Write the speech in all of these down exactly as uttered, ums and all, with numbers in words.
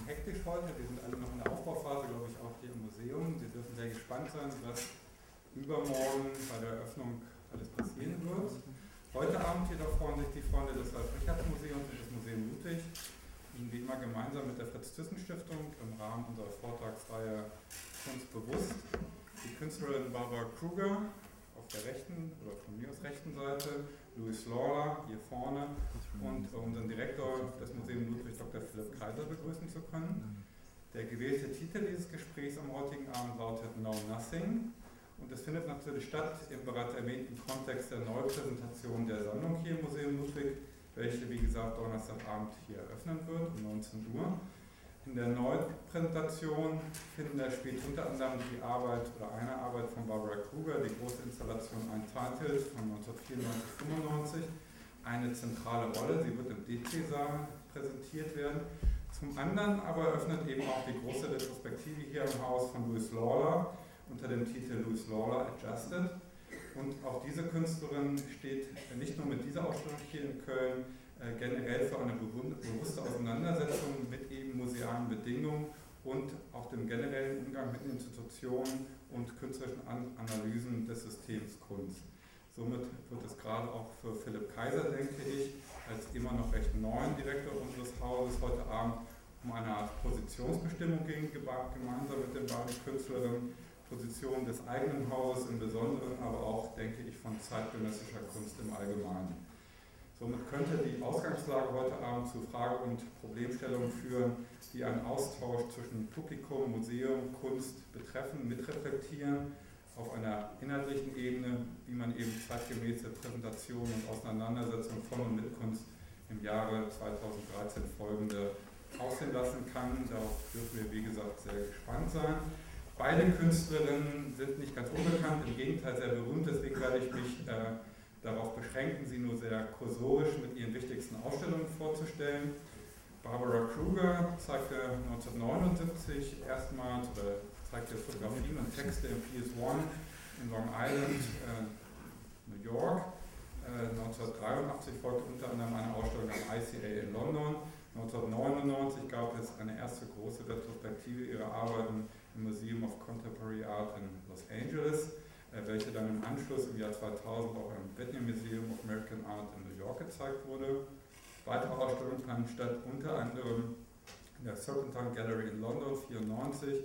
hektisch heute. Wir sind alle noch in der Aufbauphase, glaube ich, auch hier im Museum. Sie dürfen sehr gespannt sein, was übermorgen bei der Eröffnung alles passieren wird. Heute Abend jedoch freuen sich die Freunde des Ralf-Richarts-Museums und des Museum Ludwig, Ihnen wie immer gemeinsam mit der Fritz-Thyssen-Stiftung im Rahmen unserer Vortragsreihe Kunst bewusst die Künstlerin Barbara Kruger auf der rechten oder von mir aus rechten Seite, Louis Lawler hier vorne und unseren Direktor des Museums Ludwig, Doktor Philipp Kaiser, begrüßen zu können. Der gewählte Titel dieses Gesprächs am heutigen Abend lautet Know Nothing. Und es findet natürlich statt im bereits erwähnten Kontext der Neupräsentation der Sammlung hier im Museum Ludwig, welche wie gesagt Donnerstagabend hier eröffnen wird um neunzehn Uhr. In der Neupräsentation finden da spielt unter anderem die Arbeit oder eine Arbeit von Barbara Kruger, die große Installation Untitled von neunzehnhundertvierundneunzig bis fünfundneunzig, eine zentrale Rolle. Sie wird im D C-Saal präsentiert werden. Zum anderen aber eröffnet eben auch die große Retrospektive hier im Haus von Louis Lawler unter dem Titel Louis Lawler Adjusted. Und auch diese Künstlerin steht nicht nur mit dieser Ausstellung hier in Köln äh, generell für eine bewusste Auseinandersetzung mit eben musealen Bedingungen und auch dem generellen Umgang mit Institutionen und künstlerischen An Analysen des Systems Kunst. Somit wird es gerade auch für Philipp Kaiser, denke ich, als immer noch recht neuen Direktor unseres Hauses heute Abend um eine Art Positionsbestimmung gehen, gemeinsam mit den beiden Künstlerinnen. Position des eigenen Hauses im Besonderen, aber auch, denke ich, von zeitgenössischer Kunst im Allgemeinen. Somit könnte die Ausgangslage heute Abend zu Frage- und Problemstellungen führen, die einen Austausch zwischen Publikum, Museum, Kunst betreffen, mitreflektieren, auf einer inhaltlichen Ebene, wie man eben zeitgemäße Präsentationen und Auseinandersetzungen von und mit Kunst im Jahre zweitausenddreizehn folgende aussehen lassen kann. Darauf dürfen wir, wie gesagt, sehr gespannt sein. Beide Künstlerinnen sind nicht ganz unbekannt, im Gegenteil sehr berühmt, deswegen werde ich mich äh, darauf beschränken, sie nur sehr kursorisch mit ihren wichtigsten Ausstellungen vorzustellen. Barbara Kruger zeigte neunzehnhundertneunundsiebzig erstmals oder zeigte Fotografien und Texte im P S eins in Long Island, äh, New York. Äh, neunzehnhundertdreiundachtzig folgte unter anderem eine Ausstellung am I C A in London. neunzehnhundertneunundneunzig gab es eine erste große Retrospektive ihrer Arbeiten im Museum of Contemporary Art in Los Angeles, äh, welche dann im Anschluss im Jahr zweitausend auch im Whitney Museum of American Art in New York gezeigt wurde. Weitere Ausstellungen fanden statt unter anderem in der Serpentine Gallery in London vierundneunzig,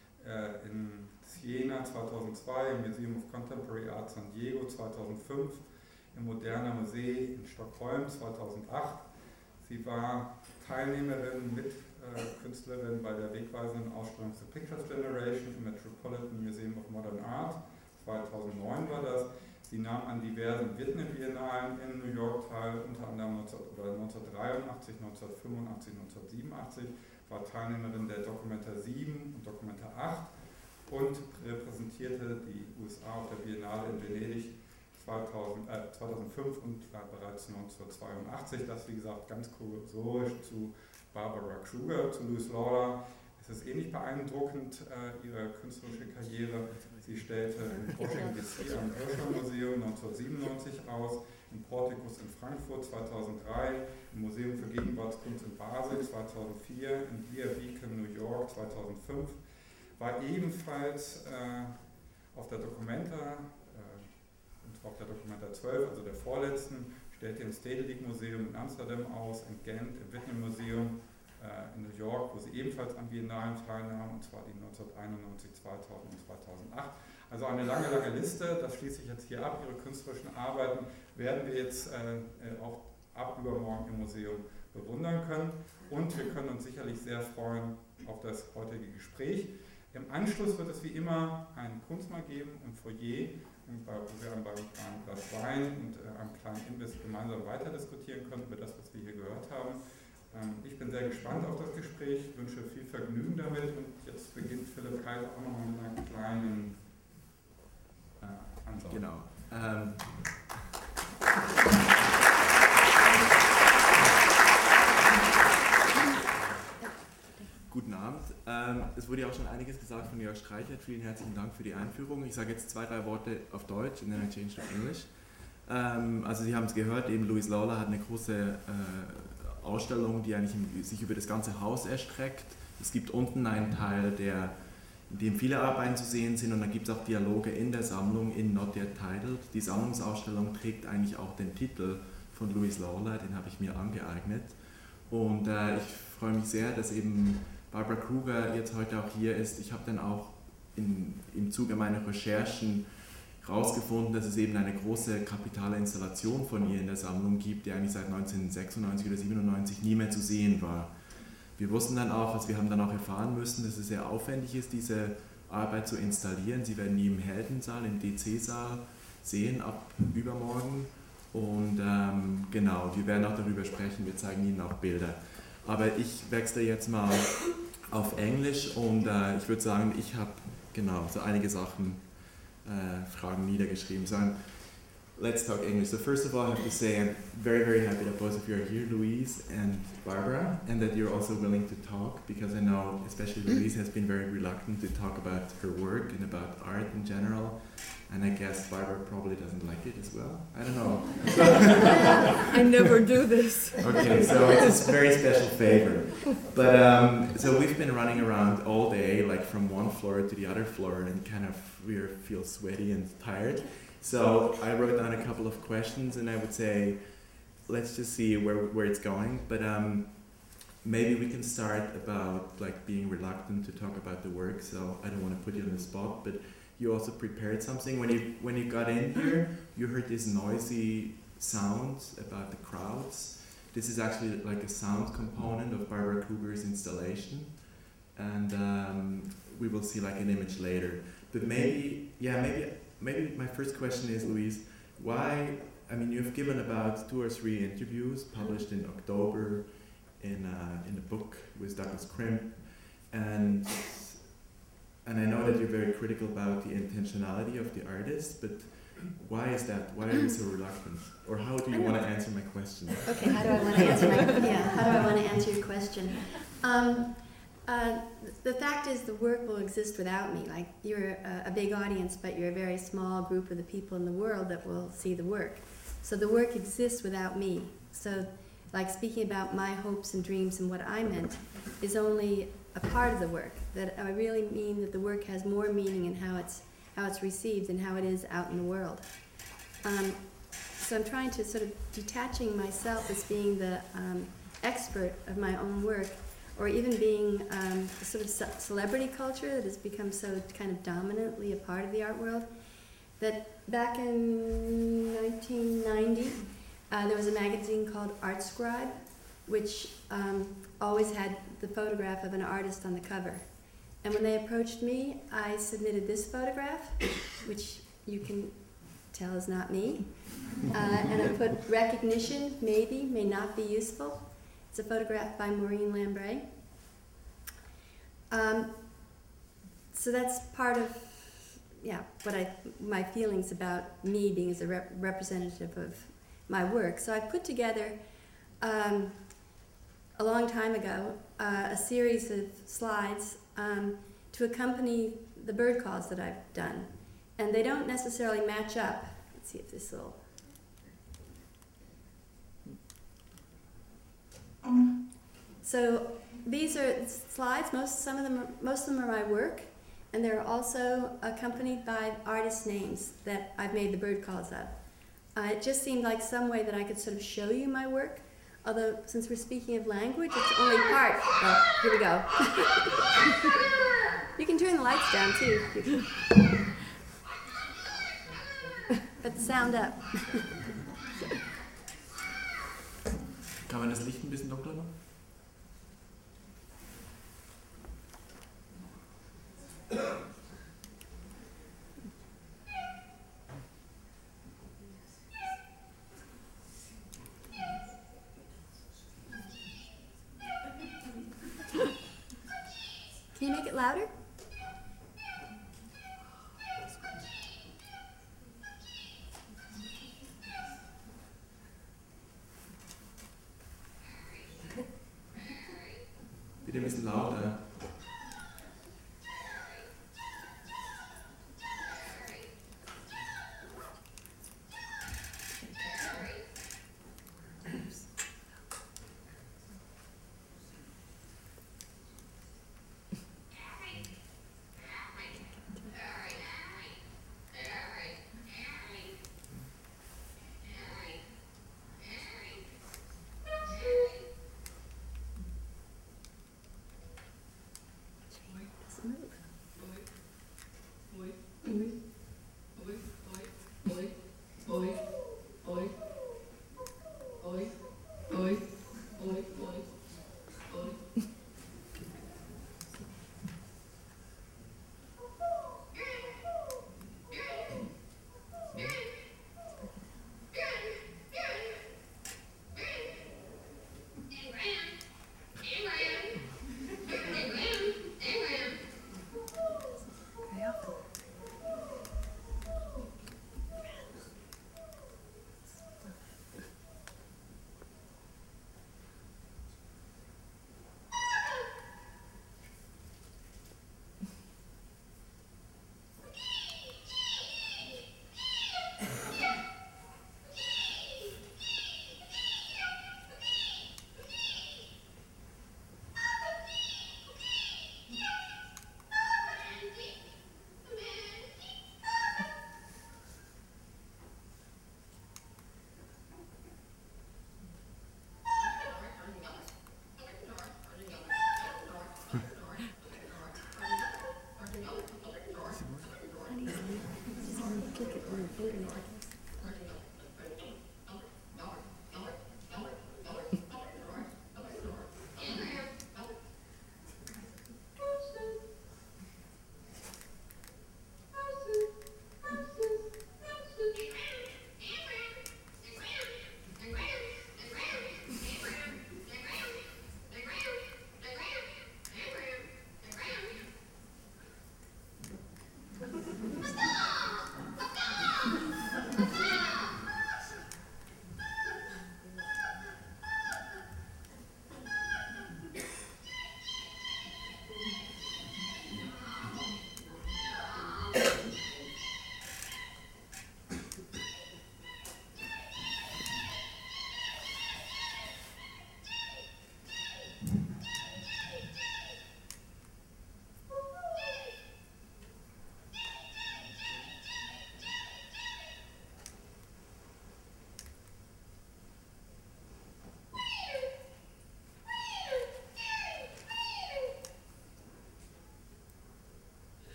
äh, in Siena zweitausendzwei, im Museum of Contemporary Art San Diego zweitausendfünf, im Moderna Museum in Stockholm zweitausendacht. Sie war Teilnehmerin, Mitkünstlerin bei der wegweisenden Ausstellung The Pictures Generation im Metropolitan Museum of Modern Art, zweitausendneun war das. Sie nahm an diversen Whitney-Biennalen in New York teil, unter anderem neunzehnhundertdreiundachtzig, neunzehnhundertfünfundachtzig, neunzehnhundertsiebenundachtzig, war Teilnehmerin der Documenta sieben und Documenta acht und repräsentierte die U S A auf der Biennale in Venedig zweitausend, äh, zweitausendfünf und äh, bereits neunzehnhundertzweiundachtzig. Das, wie gesagt, ganz kursorisch zu Barbara Kruger, zu Louis Lawler. Es ist ähnlich beeindruckend, äh, ihre künstlerische Karriere. Sie stellte in Washington D C am Hirschhorn Museum neunzehnhundertsiebenundneunzig aus, im Portikus in Frankfurt zweitausenddrei, im Museum für Gegenwartskunst in Basel zweitausendvier, in Deer Beacon, New York zweitausendfünf, war ebenfalls äh, auf der Documenta auf der Documenta zwölf, also der vorletzten, stellte im Stedelijk Museum in Amsterdam aus, in Gent, im Whitney Museum äh, in New York, wo sie ebenfalls an Biennalen teilnahm, und zwar die neunzehnhunderteinundneunzig, zweitausend und zweitausendacht. Also eine lange, lange Liste, das schließe ich jetzt hier ab. Ihre künstlerischen Arbeiten werden wir jetzt äh, auch ab übermorgen im Museum bewundern können und wir können uns sicherlich sehr freuen auf das heutige Gespräch. Im Anschluss wird es wie immer einen Kunstmarkt geben im Foyer, wo wir beim einem Glas Wein und äh, einem kleinen Imbiss gemeinsam weiter diskutieren können über das, was wir hier gehört haben. Ähm, ich bin sehr gespannt auf das Gespräch, wünsche viel Vergnügen damit und jetzt beginnt Philipp Kaiser auch nochmal mit einer kleinen äh, Ansage. Genau. Ähm. Guten Abend. Ähm, es wurde ja auch schon einiges gesagt von Jörg Streichert. Vielen herzlichen Dank für die Einführung. Ich sage jetzt zwei, drei Worte auf Deutsch and then I change to English. Ähm, also Sie haben es gehört, eben Louis Lawler hat eine große äh, Ausstellung, die eigentlich im, sich über das ganze Haus erstreckt, Es gibt unten einen Teil, der, in dem viele Arbeiten zu sehen sind, und dann gibt es auch Dialoge in der Sammlung in Not Yet Titled. Die Sammlungsausstellung trägt eigentlich auch den Titel von Louise Lawler, den habe ich mir angeeignet. Und äh, ich freue mich sehr, dass eben Barbara Kruger jetzt heute auch hier ist. Ich habe dann auch in, im Zuge meiner Recherchen herausgefunden, dass es eben eine große kapitale Installation von ihr in der Sammlung gibt, die eigentlich seit neunzehnhundertsechsundneunzig oder siebenundneunzig nie mehr zu sehen war. Wir wussten dann auch, also wir haben dann auch erfahren müssen, dass es sehr aufwendig ist, diese Arbeit zu installieren. Sie werden die im Heldensaal, im D C-Saal sehen ab übermorgen. Und ähm, genau, wir werden auch darüber sprechen, wir zeigen Ihnen auch Bilder. Aber ich wechsle jetzt mal auf Englisch und äh, ich würde sagen, ich habe genau so einige Sachen, äh, Fragen niedergeschrieben. So I'm, let's talk English. So first of all, I have to say I'm very, very happy that both of you are here, Louise and Barbara, and that you're also willing to talk, because I know especially Louise has been very reluctant to talk about her work and about art in general. And I guess Barbara probably doesn't like it as well. I don't know. I never do this. Okay, so it's a very special favor. But um, so we've been running around all day, like from one floor to the other floor, and kind of we feel sweaty and tired. So I wrote down a couple of questions, and I would say, let's just see where where it's going. But um, maybe we can start about like being reluctant to talk about the work. So I don't want to put you on the spot, but you also prepared something. When you when you got in here, you heard this noisy sound about the crowds. This is actually like a sound component of Barbara Kruger's installation, and um, we will see like an image later. But maybe, yeah, maybe maybe my first question is, Louise, why? I mean, you've given about two or three interviews published in October in uh, in a book with Douglas Crimp, and. And I know that you're very critical about the intentionality of the artist, but why is that? Why are you so reluctant? Or how do you want to answer my question? Okay, how do I want to answer my yeah? How do I want to answer your question? Um, uh, the fact is, the work will exist without me. Like you're a, a big audience, but you're a very small group of the people in the world that will see the work. So the work exists without me. So, like speaking about my hopes and dreams and what I meant is only a part of the work. That I really mean that the work has more meaning in how it's how it's received and how it is out in the world. Um, so I'm trying to sort of detaching myself as being the um, expert of my own work, or even being um, a sort of ce- celebrity culture that has become so kind of dominantly a part of the art world. That back in nineteen ninety, uh, there was a magazine called Art Scribe, which um, always had the photograph of an artist on the cover. And when they approached me, I submitted this photograph, which you can tell is not me. Uh, and I put recognition, maybe, may not be useful. It's a photograph by Maureen Lambré. Um, so that's part of, yeah, what I, my feelings about me being as a rep- representative of my work. So I put together, um, a long time ago, uh, a series of slides um, to accompany the bird calls that I've done. And they don't necessarily match up. Let's see if this will... So these are slides, most, some of them are, most of them are my work, and they're also accompanied by artist names that I've made the bird calls of. Uh, it just seemed like some way that I could sort of show you my work. Although, since we're speaking of language, it's only part. Oh, here we go. You can turn the lights down, too. But the sound up. Kann man das Licht ein bisschen dunkler machen? Can you make it louder? Bitte ein bisschen lauter.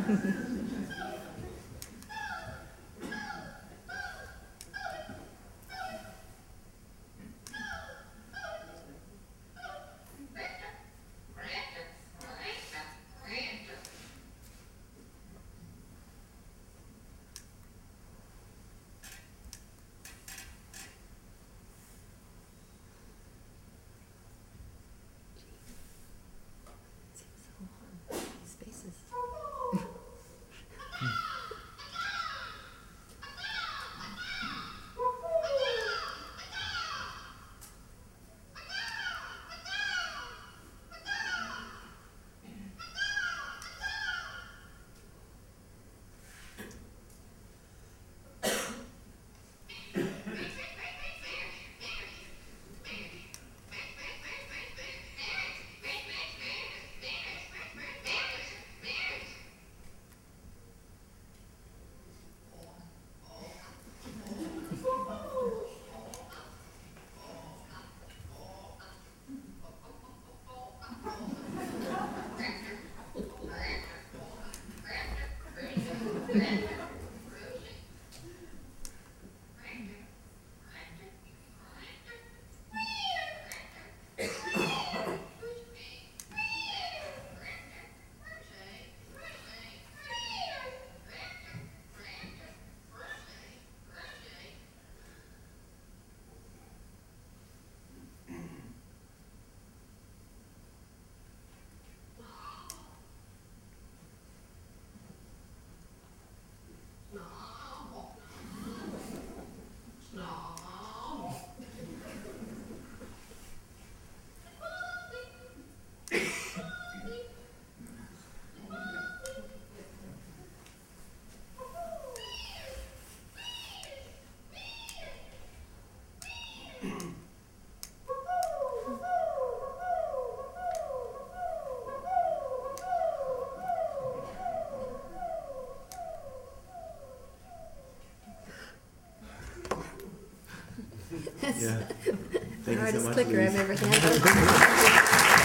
Spaces. Yeah. Thank The you so hardest much, clicker Louise. I've ever handled.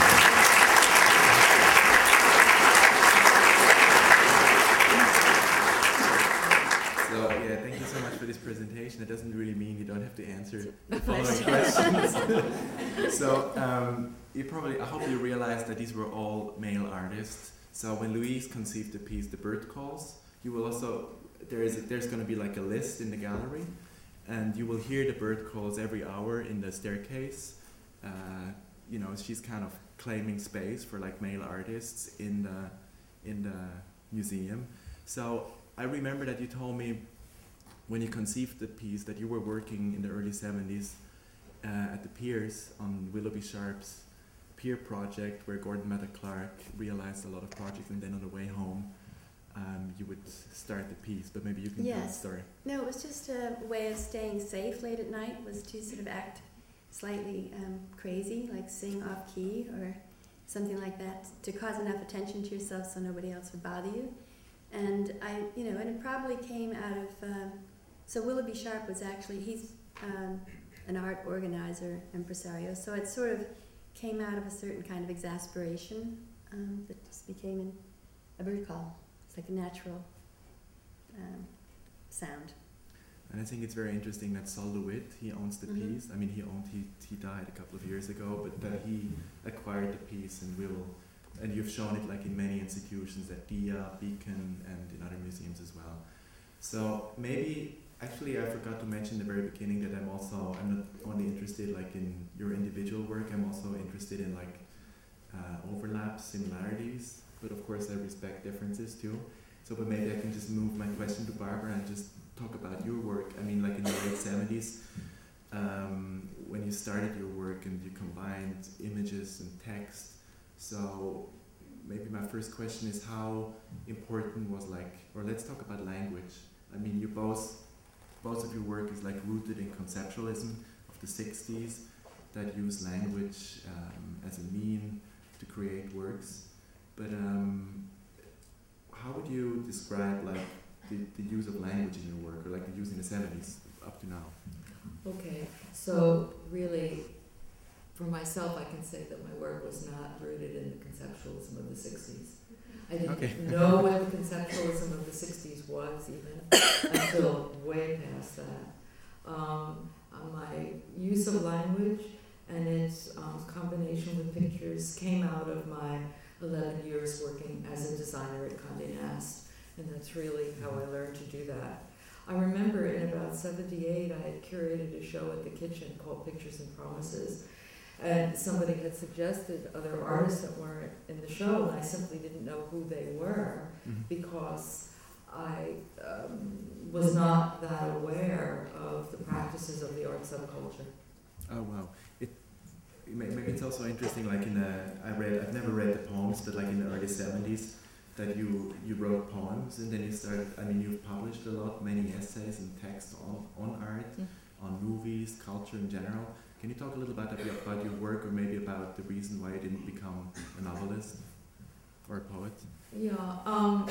So yeah, thank you so much for this presentation. It doesn't really mean you don't have to answer the following questions. So um, you probably, I hope you realized that these were all male artists. So when Louise conceived the piece, The Bird Calls, you will also, there is a, there's going to be like a list in the gallery, and you will hear the bird calls every hour in the staircase. Uh, you know, she's kind of claiming space for like male artists in the in the museum. So I remember that you told me when you conceived the piece that you were working in the early seventies uh, at the Piers on Willoughby Sharp's Pier project, where Gordon Mather Clark realized a lot of projects, and then on the way home um, you would start the piece. But maybe you can tell the Yes. story. No, it was just a way of staying safe late at night, was to sort of act slightly um, crazy, like sing off key or something like that, to cause enough attention to yourself so nobody else would bother you. And I, you know, and it probably came out of, um, so Willoughby Sharp was actually, he's um, an art organizer, impresario, so it sort of came out of a certain kind of exasperation um, that just became an, a bird call. It's like a natural um, sound. And I think it's very interesting that Sol LeWitt, he owns the Mhm. piece. I mean, he owned, he, he died a couple of years ago, but that he acquired the piece, and will, and you've shown it like in many institutions at D I A, Beacon, and in other museums as well. So maybe, actually I forgot to mention in the very beginning that I'm also, I'm not only interested like in your individual work, I'm also interested in like uh, overlaps, similarities, but of course I respect differences too. So but maybe I can just move my question to Barbara and just talk about your work. I mean, like in the late seventies, um, when you started your work and you combined images and text. So maybe my first question is, how important was like, or let's talk about language. I mean, you both, both of your work is like rooted in conceptualism of the sixties that use language um, as a mean to create works. But um, how would you describe like the, the use of language in your work, or like the use in the seventies up to now? Okay, so really, for myself, I can say that my work was not rooted in the conceptualism of the sixties. I didn't Okay. know what the conceptualism of the sixties was even until way past that. Um, uh, my use of language and its um, combination with pictures came out of my eleven years working as a designer at Condé Nast, and that's really how I learned to do that. I remember in about seventy-eight I had curated a show at the Kitchen called Pictures and Promises, and somebody had suggested other artists that weren't in the show, and I simply didn't know who they were Mhm. because I um, was not that aware of the practices of the art subculture. Oh wow! It may- maybe it's also interesting. Like in the, I read, I've never read the poems, but like in the early seventies, that you you wrote poems and then you started. I mean, you've published a lot, many essays and texts on on art, Mm. on movies, culture in general. Can you talk a little bit about, about your work, or maybe about the reason why you didn't become a novelist or a poet? Yeah, um,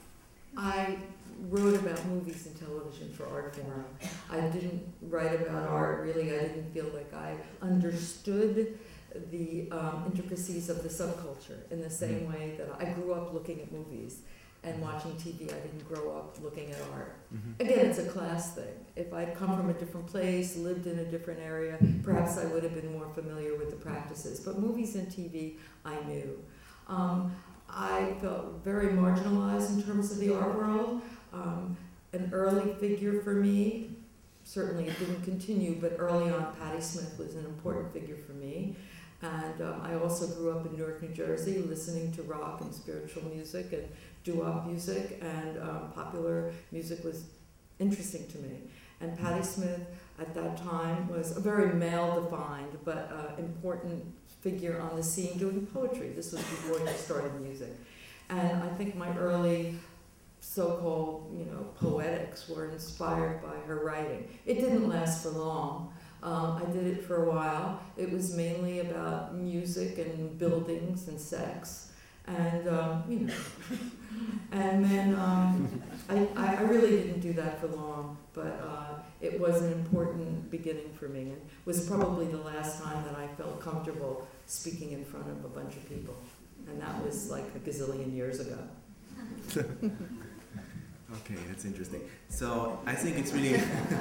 I wrote about movies and television for Art Forum. I didn't write about art, really. I didn't feel like I understood the um, intricacies of the subculture in the same way that I grew up looking at movies and watching T V. I didn't grow up looking at art. Mm-hmm. Again, it's a class thing. If I'd come from a different place, lived in a different area, perhaps I would have been more familiar with the practices. But movies and T V, I knew. Um, I felt very marginalized in terms of the art world. Um, an early figure for me, certainly it didn't continue, but early on Patti Smith was an important figure for me. And um, I also grew up in Newark, New Jersey, listening to rock and spiritual music and doo-wop music, and um, popular music was interesting to me. And Patti Smith at that time was a very male-defined but uh, important figure on the scene doing poetry. This was before she started music. And I think my early so-called, you know, poetics were inspired by her writing. It didn't last for long. Um, I did it for a while. It was mainly about music and buildings and sex. And, um, you know, and then um, I, I really didn't do that for long, but uh, it was an important beginning for me, and was probably the last time that I felt comfortable speaking in front of a bunch of people. And that was like a gazillion years ago. Okay, that's interesting. So I think it's really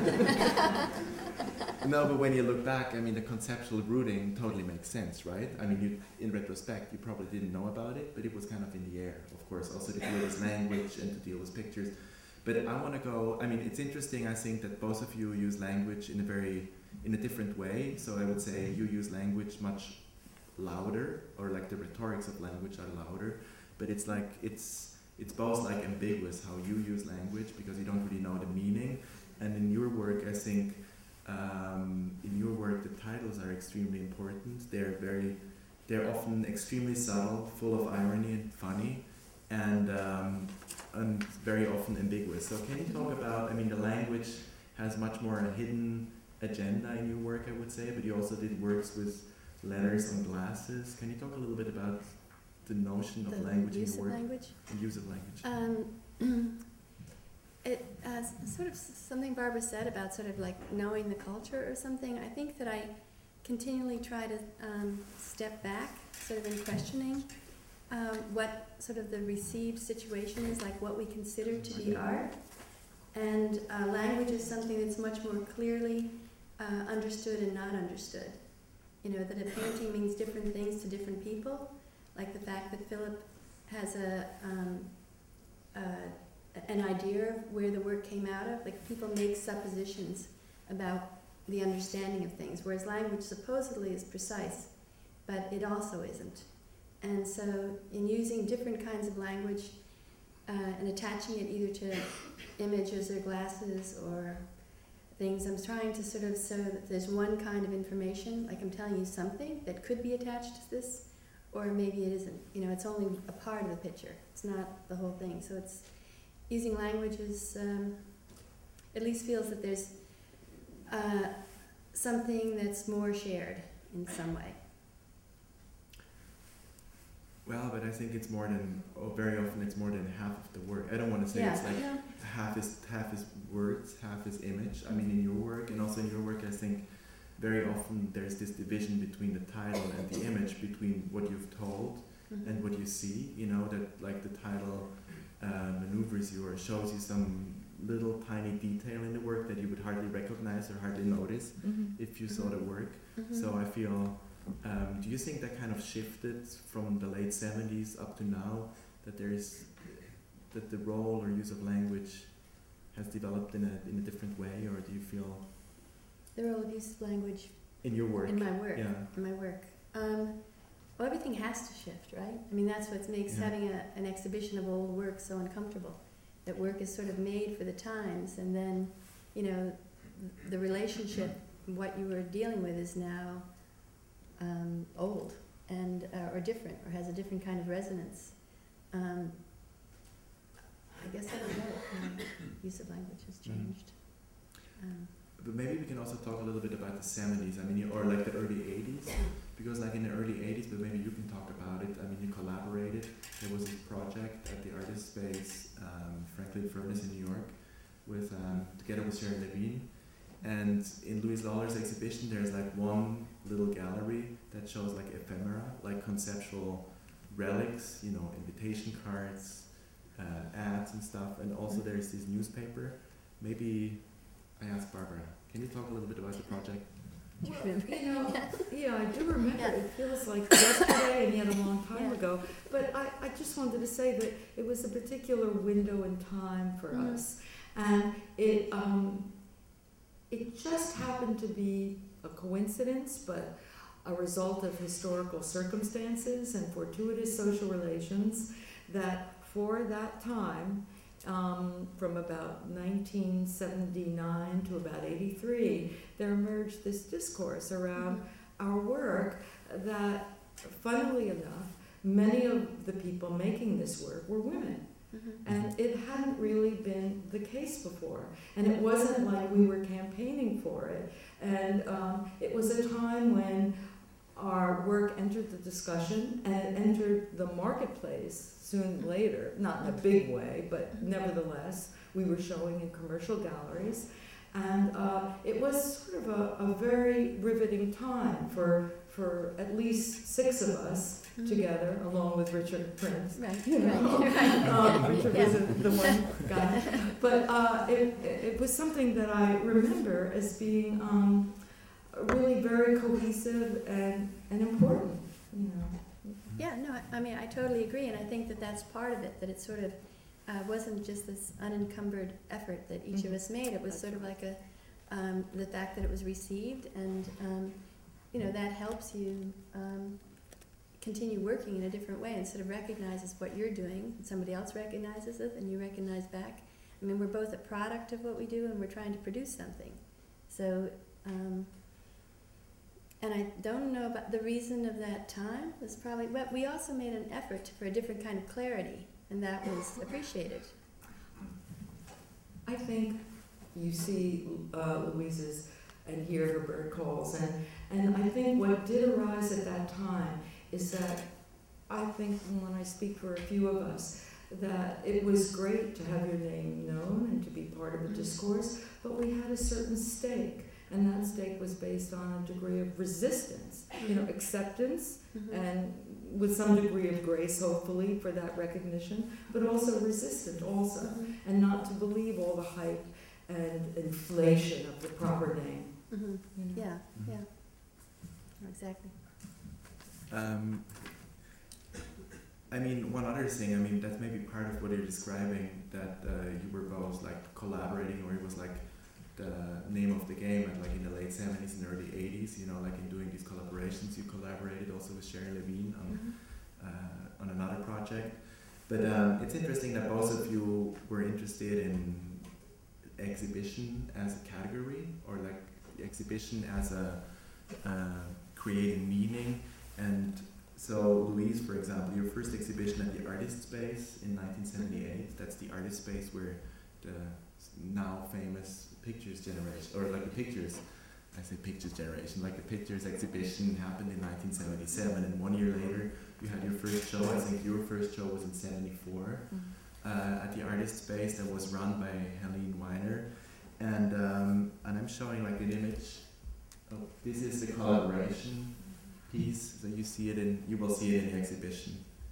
no, but when you look back, I mean, the conceptual rooting totally makes sense, right? I mean, you, in retrospect, you probably didn't know about it, but it was kind of in the air, of course, also to deal with language and to deal with pictures. But I want to go. I mean, it's interesting. I think that both of you use language in a very, in a different way. So I would say you use language much louder, or like the rhetorics of language are louder, but it's like it's. It's both like ambiguous how you use language because you don't really know the meaning, and in your work, I think um, in your work the titles are extremely important. They're very, they're often extremely subtle, full of irony and funny, and um, and very often ambiguous. So can you talk about? I mean, the language has much more a hidden agenda in your work, I would say, but you also did works with letters on glasses. Can you talk a little bit about the notion of The language in use your of work? language? The use of language. Um, it uh, sort of something Barbara said about sort of like knowing the culture or something. I think that I continually try to um, step back, sort of in questioning um, what sort of the received situation is, like what we consider to be art. And uh, language is something that's much more clearly uh, understood and not understood. You know, that a painting means different things to different people. Like the fact that Philip has a um, uh, an idea of where the work came out of. Like people make suppositions about the understanding of things, whereas language supposedly is precise, but it also isn't. And so in using different kinds of language uh, and attaching it either to images or glasses or things, I'm trying to sort of so that there's one kind of information, like I'm telling you something that could be attached to this, or maybe it isn't. You know, it's only a part of the picture. It's not the whole thing. So it's using language is, um, at least feels that there's uh, something that's more shared in some way. Well, but I think it's more than, oh, very often it's more than half of the work. I don't want to say Yeah, it's like no. half is half is words, half is image. I mean, in your work and also in your work, I think very often there's this division between the title and the image, between what you've told Mhm. and what you see, you know, that like the title uh, maneuvers you or shows you some little tiny detail in the work that you would hardly recognize or hardly notice Mhm. if you saw the work. Mhm. So I feel, um, do you think that kind of shifted from the late seventies up to now, that there's, that the role or use of language has developed in a, in a different way, or do you feel The role of use of language in your work? in my work. Yeah. In my work. Um, well, everything has to shift, right? I mean, that's what makes Yeah. having a, an exhibition of old work so uncomfortable. That work is sort of made for the times, and then, you know, the relationship, what you were dealing with, is now um, old and uh, or different, or has a different kind of resonance. Um, I guess I don't know. You know, use of language has changed. Um, But maybe we can also talk a little bit about the seventies, I mean, you- or like the early eighties, because like in the early eighties, but maybe you can talk about it, I mean, you collaborated, there was a project at the Artist Space, um, Franklin Furnace in New York, with, um, together with Sharon Levine, and in Louise Lawler's exhibition, there's like one little gallery that shows like ephemera, like conceptual relics, you know, invitation cards, uh, ads and stuff, and also there's this newspaper. Maybe I asked Barbara, can you talk a little bit about the project? do you Well, remember? you know, yeah, I do remember. Yeah. It feels like yesterday and yet a long time Yeah. ago. But I, I just wanted to say that it was a particular window in time for Mhm. us. And it, um, it just happened to be a coincidence, but a result of historical circumstances and fortuitous social relations that for that time, Um, from about nineteen seventy-nine to about eighty-three, there emerged this discourse around our work that, funnily enough, many of the people making this work were women. Mhm. And it hadn't really been the case before. And it wasn't like we were campaigning for it. And um, it was a time when our work entered the discussion and it entered the marketplace soon later, not in a big way, but nevertheless, we were showing in commercial galleries. And uh, it was sort of a, a very riveting time for, for at least six of us Mhm. together, along with Richard Prince. Right, You know, right, right. um, Richard Yeah. was the one guy. But uh, it, it was something that I remember as being um, really very cohesive and, and important, you know. Yeah, no, I, I mean, I totally agree, and I think that that's part of it, that it sort of uh, wasn't just this unencumbered effort that each of Mhm. us made. It was sort of like a, um, the fact that it was received, and, um, you know, that helps you um, continue working in a different way and sort of recognizes what you're doing, and somebody else recognizes it, and you recognize back. I mean, we're both a product of what we do, and we're trying to produce something. So, um, and I don't know about the reason of that time. Was probably, but we also made an effort for a different kind of clarity, and that was appreciated. I think you see uh, Louise's and hear her bird calls, and, and I think what did arise at that time is that I think when I speak for a few of us, that it was great to have your name known and to be part of the discourse, but we had a certain stake, and that stake was based on a degree of resistance, you know, acceptance, Mhm. and with some degree of grace, hopefully, for that recognition, but also resistant also, Mhm. and not to believe all the hype and inflation of the proper name. Mhm. You know? Yeah, Mhm. yeah, exactly. Um, I mean, one other thing, I mean, that's maybe part of what you're describing, that uh, you were both like collaborating, or it was like the name of the game, and like in the late seventies and early eighties, you know, like in doing these collaborations, you collaborated also with Sharon Levine on, Mhm. uh, on another project. But um, it's interesting that both of you were interested in exhibition as a category, or like exhibition as a uh, creating meaning. And so, Louise, for example, your first exhibition at the Artist Space in nineteen seventy-eight, that's the Artist Space where the now famous Pictures generation, or like the Pictures, I say Pictures generation, like the Pictures exhibition happened in nineteen seventy-seven, and one year later you had your first show. I think your first show was in seventy-four uh, at the Artist Space, that was run by Helene Weiner. And, um, and I'm showing like an image of, this is the collaboration piece, so you see it in, you will see it in the exhibition.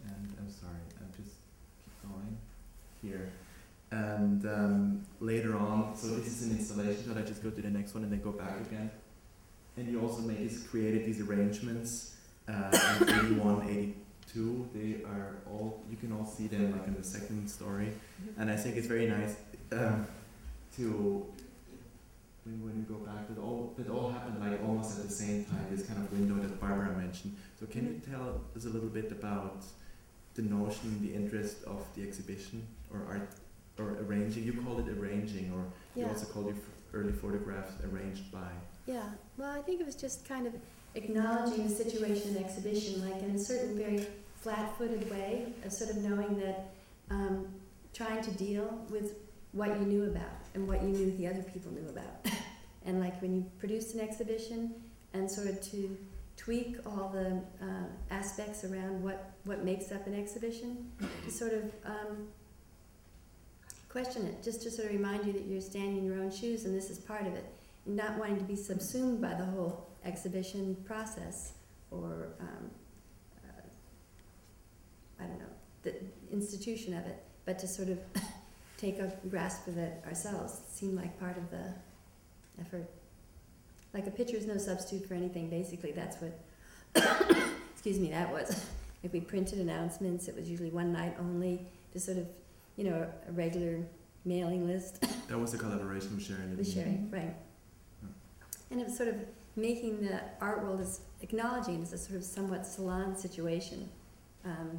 and I'm sorry, I'm just keep going here. And um, later on, so this is an installation shot. I just go to the next one and then go back again. And you also made this, created these arrangements uh, in eighty-one, eighty-two. They are all, you can all see them like in the second story. And I think it's very nice um, to, when, when you go back, it all, it all happened like almost at the same time, this kind of window that Barbara mentioned. So can you tell us a little bit about the notion, the interest of the exhibition or art, or arranging? You called it arranging, or you Yeah. also called your f- early photographs arranged by. Yeah, well, I think it was just kind of acknowledging the situation in exhibition, like in a certain very flat-footed way, of sort of knowing that, um, trying to deal with what you knew about and what you knew the other people knew about. And like when you produced an exhibition, and sort of to tweak all the uh, aspects around what, what makes up an exhibition, to sort of um, question it, just to sort of remind you that you're standing in your own shoes and this is part of it. Not wanting to be subsumed by the whole exhibition process or, um, uh, I don't know, the institution of it, but to sort of take a grasp of it ourselves. It seemed like part of the effort. Like a picture is no substitute for anything, basically. That's what, excuse me, that was. If we printed announcements, it was usually one night only, to sort of, you know, a, a regular mailing list. That was the collaboration with Sharon. With Sharon, right. And it was sort of making the art world as acknowledging as a sort of somewhat salon situation, um,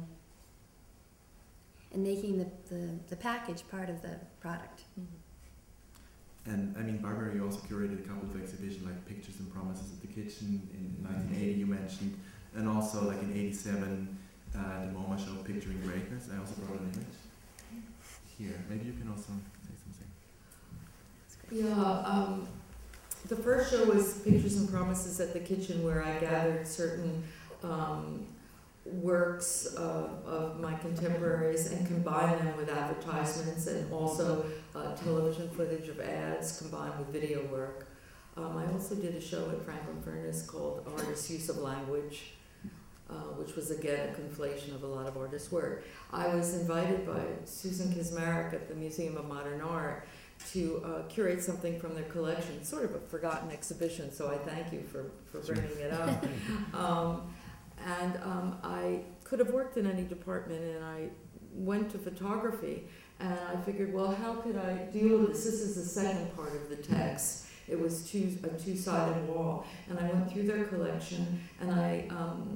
and making the, the, the package part of the product. Mm-hmm. And I mean, Barbara, you also curated a couple of exhibitions like Pictures and Promises at the Kitchen in nineteen eighty, you mentioned, and also like in eighty-seven, uh, the MoMA show Picturing Greatness. I also brought an image here. Maybe you can also say something. Yeah, um, the first show was Pictures and Promises at the Kitchen, where I gathered certain um, works of, of my contemporaries and combined them with advertisements, and also uh, television footage of ads combined with video work. Um, I also did a show at Franklin Furnace called Artists' Use of Language, uh, which was again a conflation of a lot of artists' work. I was invited by Susan Kismarek at the Museum of Modern Art to uh, curate something from their collection, sort of a forgotten exhibition, so I thank you for, for bringing it up. Um, and um, I could have worked in any department, and I went to photography, and I figured, well, how could I deal with this? This is the second part of the text. It was two, a two-sided wall, and I went through their collection, and I um,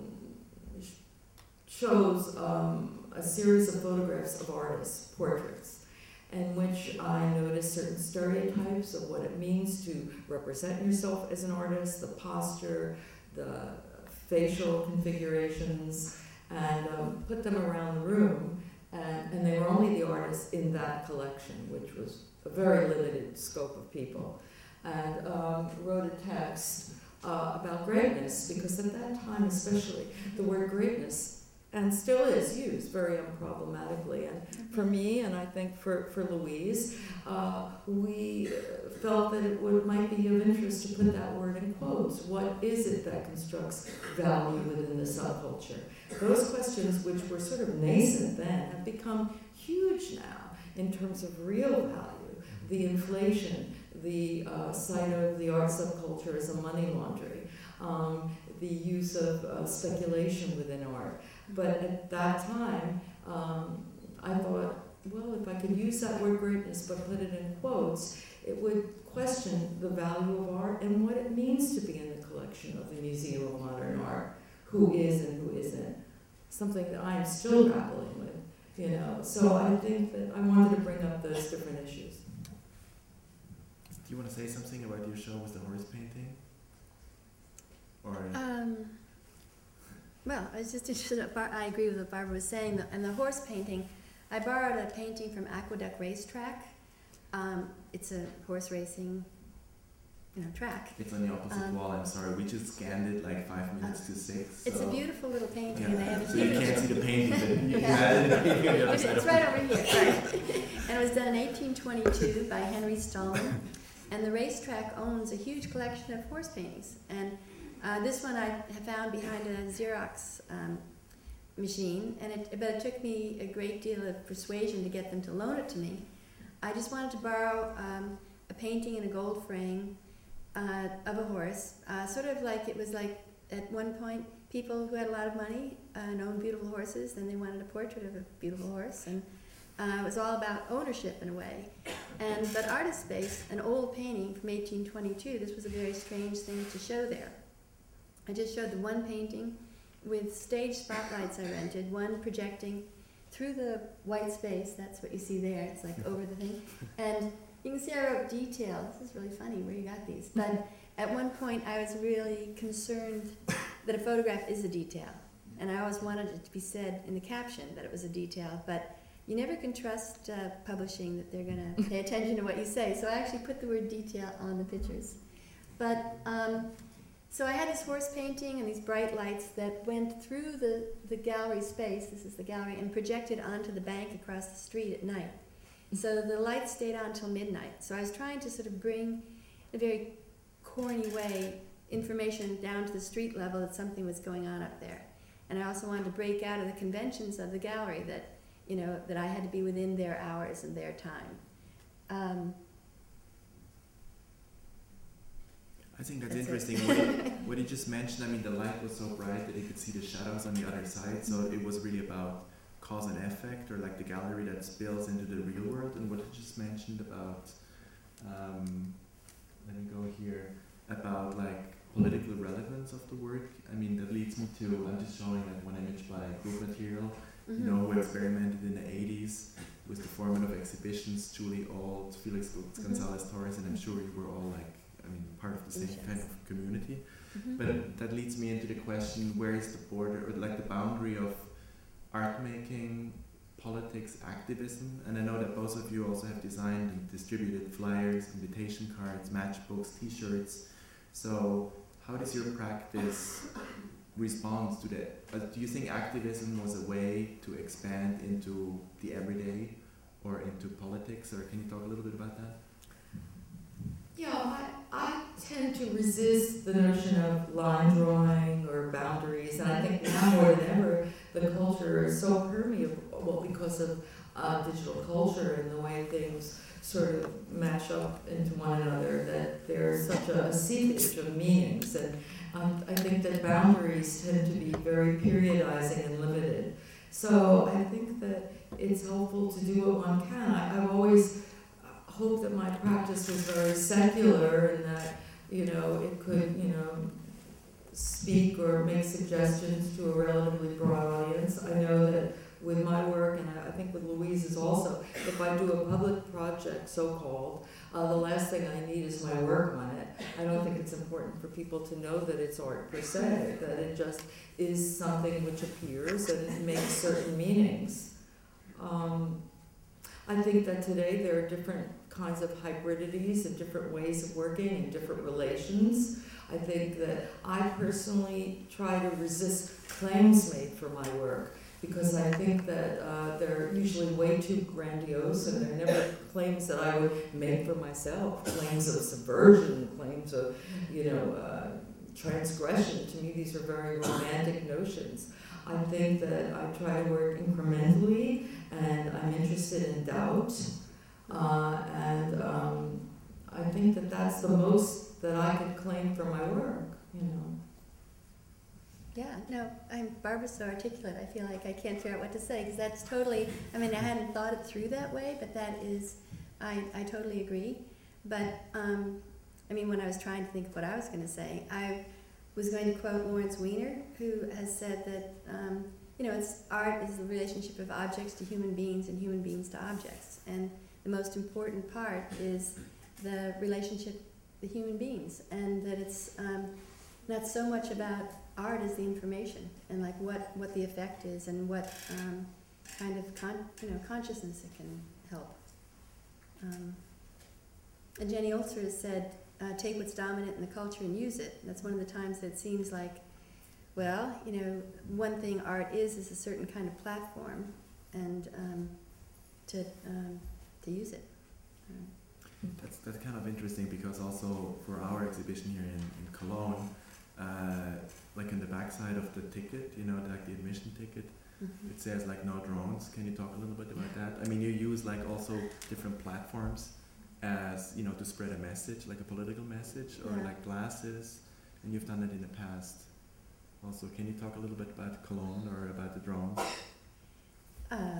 chose um, a series of photographs of artists, portraits, in which I noticed certain stereotypes of what it means to represent yourself as an artist, the posture, the facial configurations, and um, put them around the room. And, and they were only the artists in that collection, which was a very limited scope of people. And um, wrote a text uh, about greatness, because at that time especially, the word greatness, and still is used very unproblematically. And for me, and I think for, for Louise, uh, we felt that it would might be of interest to put that word in quotes. What is it that constructs value within the subculture? Those questions, which were sort of nascent then, have become huge now in terms of real value. The inflation, the uh, sight of the art subculture as a money laundry, um, the use of uh, speculation within art. But at that time, um, I thought, well, if I could use that word greatness but put it in quotes, it would question the value of art and what it means to be in the collection of the Museum of Modern Art, who is and who isn't, something that I'm still grappling with, you know. So I think that I wanted to bring up those different issues. Do you want to say something about your show with the horse painting? Or Um, well, I was just interested. In Bar- I agree with what Barbara was saying. And the horse painting, I borrowed a painting from Aqueduct Racetrack. Um, it's a horse racing, you know, track. it's on the opposite Um, wall, I'm sorry. We just scanned it like five minutes to six. It's so a beautiful little painting, Yeah. and they have a So you huge. can't see the painting, but you Yeah. had it on the other It's, side it's of right the- over here, sorry. And it was done in eighteen twenty-two by Henry Stallman. And the racetrack owns a huge collection of horse paintings. And uh, this one I have found behind a Xerox um, machine, and it, but it took me a great deal of persuasion to get them to loan it to me. I just wanted to borrow um, a painting in a gold frame uh, of a horse, uh, sort of like it was like at one point people who had a lot of money uh, and owned beautiful horses, then they wanted a portrait of a beautiful horse, and uh, it was all about ownership in a way. And but Artist Space, an old painting from eighteen twenty-two, this was a very strange thing to show there. I just showed the one painting with stage spotlights I rented, one projecting through the white space, that's what you see there, it's like over the thing, and you can see I wrote detail. This is really funny where you got these, but at one point I was really concerned that a photograph is a detail, and I always wanted it to be said in the caption that it was a detail, but you never can trust uh, publishing that they're going to pay attention to what you say, so I actually put the word detail on the pictures. But um, so I had this horse painting and these bright lights that went through the, the gallery space, this is the gallery, and projected onto the bank across the street at night. So the lights stayed on until midnight. So I was trying to sort of bring, in a very corny way, information down to the street level that something was going on up there. And I also wanted to break out of the conventions of the gallery that, you know, that I had to be within their hours and their time. Um, I think that's, That's interesting. What you, what you just mentioned, I mean, the light was so bright that you could see the shadows on the other side, so it was really about cause and effect, or like the gallery that spills into the real world. And what you just mentioned about, um, let me go here, about like political relevance of the work, I mean, that leads me to, I'm just showing like one image by Group Material, mm-hmm. you know, who experimented in the eighties with the format of exhibitions, Julie Ault, Felix Gonzalez mm-hmm. Torres, and I'm sure you were all like, I mean, part of the same Yes. kind of community. Mm-hmm. But that leads me into the question, where is the border, or like the boundary of art making, politics, activism? And I know that both of you also have designed and distributed flyers, invitation cards, matchbooks, t-shirts. So how does your practice respond to that? Uh, do you think activism was a way to expand into the everyday or into politics? Or can you talk a little bit about that? Yeah, I, I tend to resist the notion of line drawing or boundaries, and I think now more than ever the culture is so permeable, well, because of uh, digital culture and the way things sort of match up into one another, that there's such a, a seepage of meanings, and um, I think that boundaries tend to be very periodizing and limited. So I think that it's helpful to do what one can. I, I've always hope that my practice was very secular and that, you know, it could, you know, speak or make suggestions to a relatively broad audience. I know that with my work, and I think with Louise's also, if I do a public project, so-called, uh, the last thing I need is my work on it. I don't think it's important for people to know that it's art per se, that it just is something which appears and makes certain meanings. Um, I think that today there are different kinds of hybridities and different ways of working and different relations. I think that I personally try to resist claims made for my work because I think that uh, they're usually way too grandiose and they're never claims that I would make for myself. Claims of subversion, claims of, you know, uh, transgression. To me, these are very romantic notions. I think that I try to work incrementally, and I'm interested in doubt, uh, and um, I think that that's the most that I could claim for my work, you know. Yeah, no, I'm Barbara's so articulate. I feel like I can't figure out what to say because that's totally, I mean, I hadn't thought it through that way, but that is, I, I totally agree. But, um, I mean, when I was trying to think of what I was going to say, I was going to quote Lawrence Weiner, who has said that, um, you know, it's, art is the relationship of objects to human beings and human beings to objects. And the most important part is the relationship to human beings, and that it's um, not so much about art as the information and like what, what the effect is and what um, kind of con you know consciousness it can help. Um, and Jenny Olzer has said, uh, take what's dominant in the culture and use it. That's one of the times that it seems like, well, you know, one thing art is is a certain kind of platform, and um, to um, to use it. Um, That's that's kind of interesting because also for our exhibition here in, in Cologne, uh, like in the backside of the ticket, you know, like the admission ticket, Mhm. it says like no drones. Can you talk a little bit about that? I mean, you use like also different platforms as, you know, to spread a message, like a political message, or Yeah. like glasses, and you've done it in the past. Also, can you talk a little bit about Cologne or about the drones? Uh,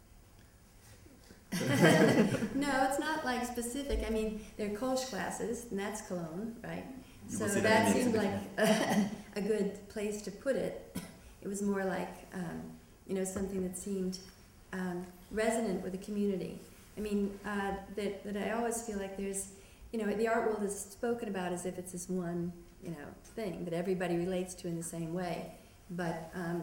no, it's not like specific. I mean, they're Kolsch glasses, and that's Cologne, right? You So will see that in the seemed like exhibition. a, a good place to put it. It was more like, um, you know, something that seemed um, resonant with the community. I mean, uh, that, that I always feel like there's, you know, the art world is spoken about as if it's this one, you know, thing that everybody relates to in the same way. But um,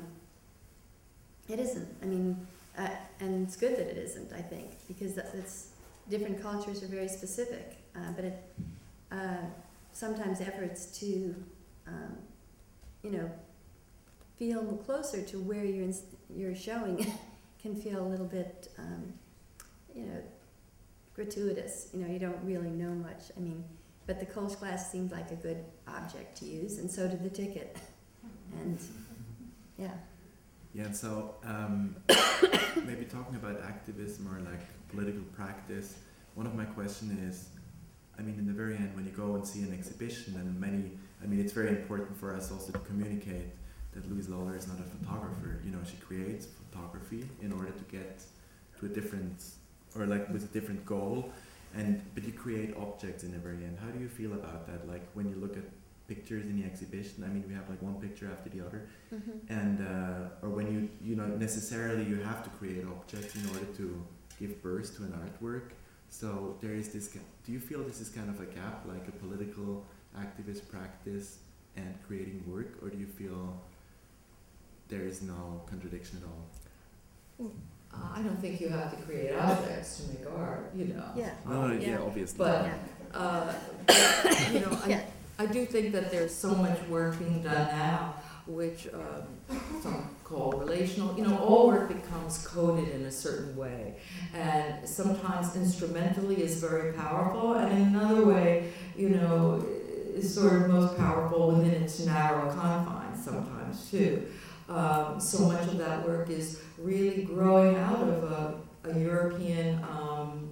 it isn't. I mean, uh, and it's good that it isn't, I think, because that, it's, different cultures are very specific. Uh, but it, uh, sometimes efforts to, um, you know, feel closer to where you're, in, you're showing can feel a little bit, um, you know, gratuitous. You know, you don't really know much. I mean, but the Kolsch glass seemed like a good object to use, and so did the ticket. And yeah. Yeah, and so um, maybe talking about activism or like political practice, one of my questions is, I mean, in the very end, when you go and see an exhibition, and many, I mean, it's very important for us also to communicate that Louise Lawler is not a photographer. You know, she creates photography in order to get to a different, or like with a different goal, and but you create objects in the very end. How do you feel about that? Like when you look at pictures in the exhibition, I mean, we have like one picture after the other, Mm-hmm. and uh, or when you, you know, necessarily you have to create objects in order to give birth to an artwork. So there is this, do you feel this is kind of a gap, like a political activist practice and creating work, or do you feel there is no contradiction at all? Uh, I don't think you have to create objects to make art, you know. Yeah. No, no, Yeah. yeah, obviously. But, Yeah. uh, but, you know, I, Yeah. I do think that there's so much work being done now, which um, some call relational. You know, all work becomes coded in a certain way, and sometimes instrumentally is very powerful, and in another way, you know, is sort of most powerful within its narrow confines sometimes too. Um, so much of that work is really growing out of a, a European um,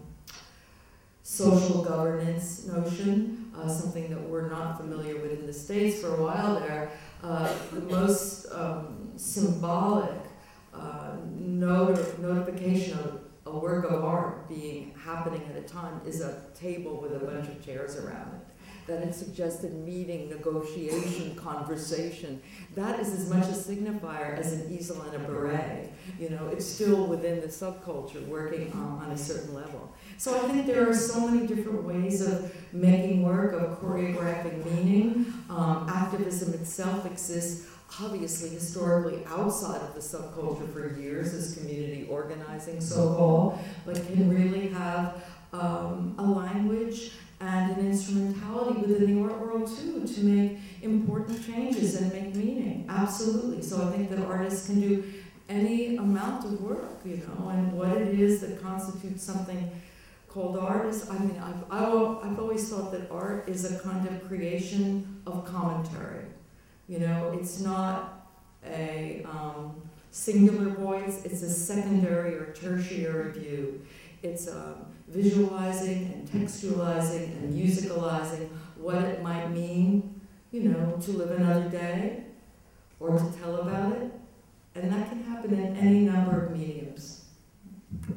social governance notion, uh, something that we're not familiar with in the States for a while there. Uh, the most um, symbolic uh, not- notification of a work of art being happening at a time is a table with a bunch of chairs around it. That it suggested meeting, negotiation, conversation. That is as much a signifier as an easel and a beret. You know, it's still within the subculture working on, on a certain level. So I think there are so many different ways of making work, of choreographing meaning. Um, activism itself exists obviously historically outside of the subculture for years as community organizing, so-called, but can really have um, a language and an instrumentality within the art world too, to make important changes and make meaning. Absolutely. So I think that artists can do any amount of work, you know, and what it is that constitutes something called art is, I mean, I've, I've always thought that art is a kind of creation of commentary. You know, it's not a um, singular voice, it's a secondary or tertiary view. It's um, visualizing and textualizing and musicalizing what it might mean, you know, to live another day or to tell about it. And that can happen in any number of mediums. Do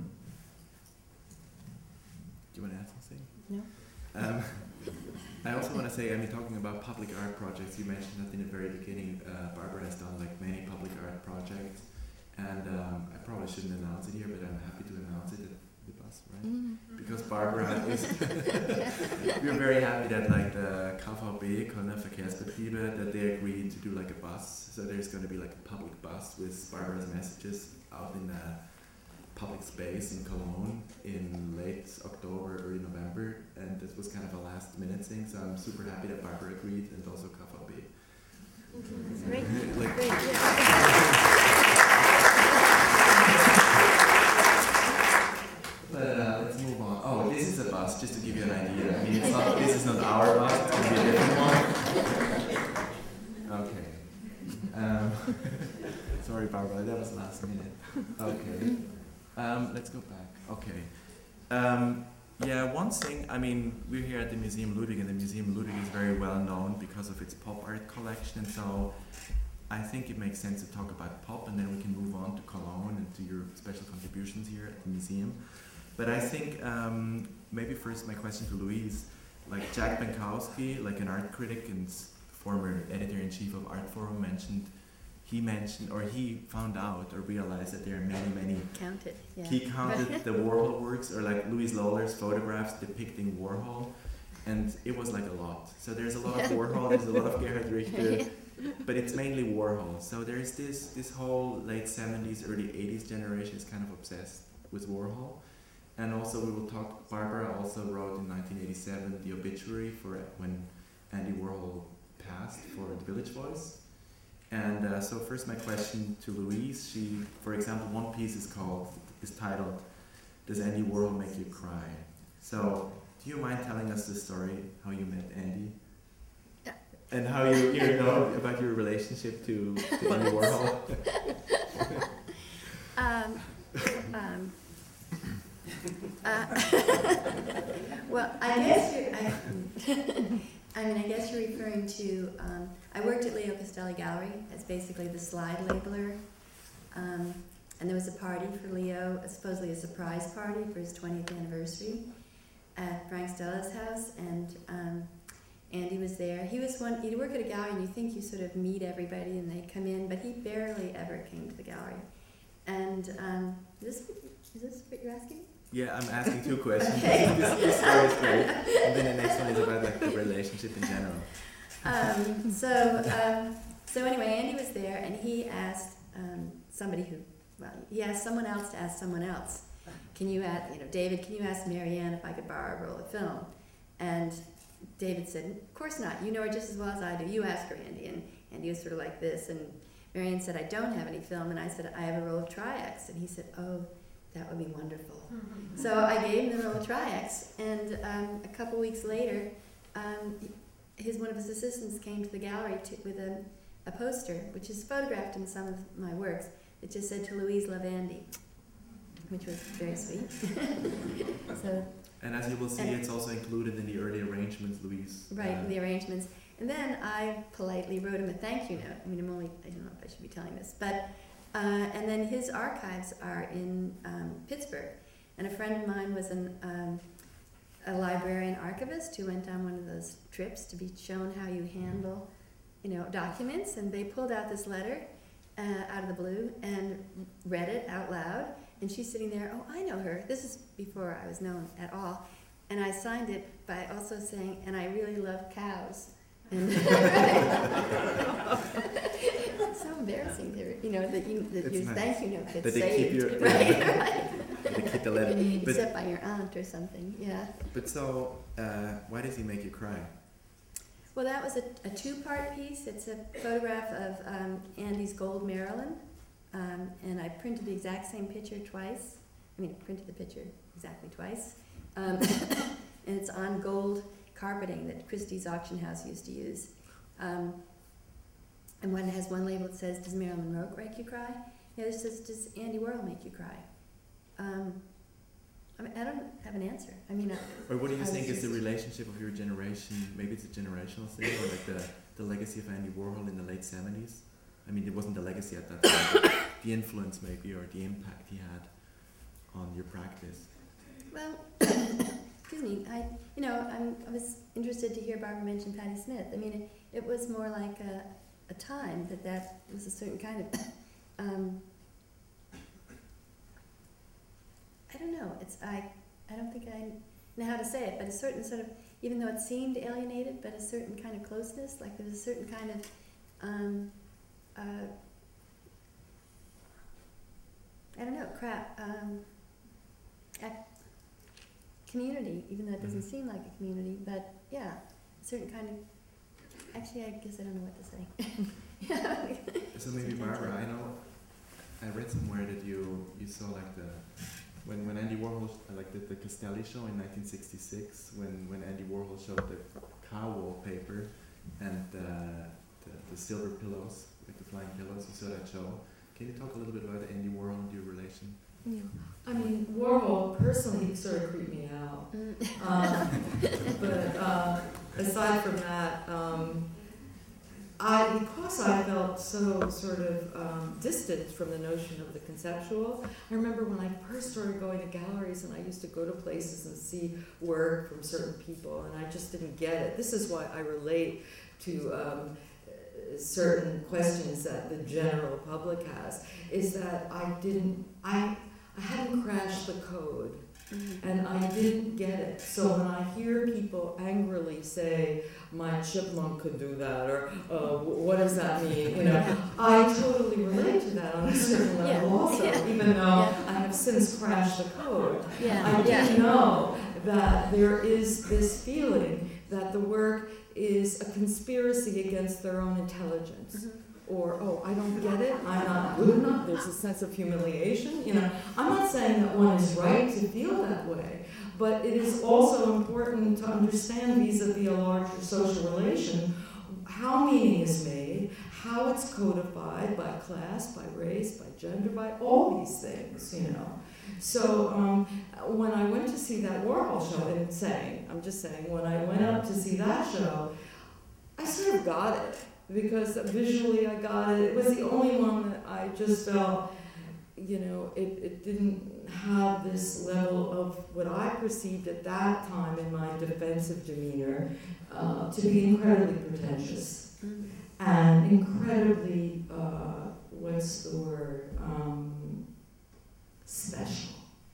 you want to add something? No. Um, I also want to say, I mean, talking about public art projects, you mentioned that in the very beginning, uh, Barbara has done like many public art projects, and um, I probably shouldn't announce it here, but I'm happy to announce it. The bus, right? Mm-hmm. Because Barbara is, we're very happy that like the K V B, Kölner Verkehrsbetriebe, that they agreed to do like a bus. So there's going to be like a public bus with Barbara's messages out in the public space in Cologne in late October, early November, and this was kind of a last minute thing. So I'm super happy that Barbara agreed, and also K V B. That's great. like, Great. Yeah. But uh, let's move on. Oh, this is a bus, just to give you an idea. I mean, it's not, this is not our bus, it's going to be a different one. Okay. Um, sorry, Barbara, that was last minute. Okay. Um, let's go back. Okay. Um, yeah, one thing, I mean, we're here at the Museum Ludwig, and the Museum Ludwig is very well known because of its pop art collection, and so I think it makes sense to talk about pop, and then we can move on to Cologne and to your special contributions here at the museum. But I think um, maybe first my question to Louise, like Jack Benkowski, like an art critic and former editor-in-chief of Artforum, mentioned, he mentioned, or he found out or realized that there are many, many, Counted, yeah. he counted the Warhol works, or like Louise Loller's photographs depicting Warhol, and it was like a lot. So there's a lot of Warhol, there's a lot of Gerhard Richter, but it's mainly Warhol. So there's this, this whole late seventies, early eighties generation is kind of obsessed with Warhol. And also we will talk, Barbara also wrote in nineteen eighty-seven the obituary for when Andy Warhol passed for the Village Voice. And uh, so first my question to Louise, she, for example, one piece is called, is titled, Does Andy Warhol Make You Cry? So do you mind telling us the story, how you met Andy? Yeah. And how you, you know about your relationship to, to Andy Warhol? um, um, uh, well, I guess you're, I, I mean, I guess you're referring to, um, I worked at Leo Castelli Gallery as basically the slide labeler, um, and there was a party for Leo, supposedly a surprise party for his twentieth anniversary at Frank Stella's house, and um, Andy was there. He was one, you'd work at a gallery and you think you sort of meet everybody and they come in, but he barely ever came to the gallery. And um, is, this, is this what you're asking? Yeah, I'm asking two questions. Okay. this, this story is great. And then the next one is about like the relationship in general. Um, so, um, so anyway, Andy was there, and he asked um, somebody who, well, he asked someone else to ask someone else. Can you ask, you know, David? Can you ask Marianne if I could borrow a roll of film? And David said, "Of course not. You know her just as well as I do. You ask her, Andy." And Andy was sort of like this, and Marianne said, "I don't have any film," and I said, "I have a roll of Tri-X," and he said, "Oh, that would be wonderful." So I gave him the roll of Tri-X, and um, a couple weeks later, um, his one of his assistants came to the gallery to, with a, a poster, which is photographed in some of my works. It just said, "To Louise, love Andy," which was very sweet. So, and as you will see, it's also included in the early arrangements, Louise. Right, uh, the arrangements. And then I politely wrote him a thank you note. I mean, I'm only, I don't know if I should be telling this, but, uh, and then his archives are in um, Pittsburgh. And a friend of mine was an, um, a librarian archivist who went on one of those trips to be shown how you handle, you know, documents. And they pulled out this letter uh, out of the blue and read it out loud. And she's sitting there, "Oh, I know her." This is before I was known at all. And I signed it by also saying, "And I really love cows." And it's so embarrassing, to, you know, that you that your nice. Thank you note gets That they saved, keep your, right? yeah, right. they keep the letter. But, Except by your aunt or something, yeah. but so, uh, why does he make you cry? Well, that was a, a two-part piece. It's a photograph of um, Andy's Gold Maryland, um, and I printed the exact same picture twice. I mean, printed the picture exactly twice, um, and it's on gold carpeting that Christie's auction house used to use. Um, and one has one label that says, "Does Marilyn Monroe make you cry?" The other says, "Does Andy Warhol make you cry?" Um, I mean, I don't have an answer. I mean, I, Or what do you I think was is the just- relationship of your generation? Maybe it's a generational thing, or like the, the legacy of Andy Warhol in the late seventies? I mean, it wasn't the legacy at that time, but the influence maybe, or the impact he had on your practice. Well, excuse me. I, you know, I'm, I was interested to hear Barbara mention Patti Smith. I mean, it, it was more like a, a time that that was a certain kind of. Um, I don't know. It's I. I don't think I know how to say it, but a certain sort of, even though it seemed alienated, but a certain kind of closeness. Like there was a certain kind of. Um, uh, I don't know. Crap. Um, community, even though it doesn't Mm-hmm. seem like a community, but yeah, a certain kind of, actually I guess I don't know what to say. Yeah. So maybe Barbara, I know, I read somewhere that you, you saw like the, when, when Andy Warhol, uh, like the, the Castelli show in nineteen sixty-six, when, when Andy Warhol showed the cow wallpaper and uh, the, the silver pillows, like the flying pillows, you saw that show. can you talk a little bit about Andy Warhol and your relation? Yeah. I mean, Warhol personally sort of creeped me out. Um, but uh, aside from that, um, I, because I felt so sort of um, distant from the notion of the conceptual, I remember when I first started going to galleries and I used to go to places and see work from certain people and I just didn't get it. This is why I relate to um, certain questions that the general public has, is that I didn't, I, I hadn't crashed the code. And I didn't get it. So when I hear people angrily say, my chipmunk could do that, or uh, what does that mean? You know, I totally relate to that on a certain level Yeah. also, Yeah. even though Yeah. I have since crashed the code. Yeah. I Yeah. do know that there is this feeling that the work is a conspiracy against their own intelligence. Mhm. Or, oh, I don't get it, I'm not good enough, there's a sense of humiliation. You know, I'm not saying that one is right to feel that way, but it is also important to understand vis-a-vis a larger social relation how meaning is made, how it's codified by class, by race, by gender, by all these things, you know. So um, when I went to see that Warhol show, and saying, I'm just saying, when I went up to see that show, I sort of got it. Because visually I got it. It was the only one that I just felt, you know, it, it didn't have this level of what I perceived at that time in my defensive demeanor uh, to be incredibly pretentious and incredibly, uh, what's the word, um, special.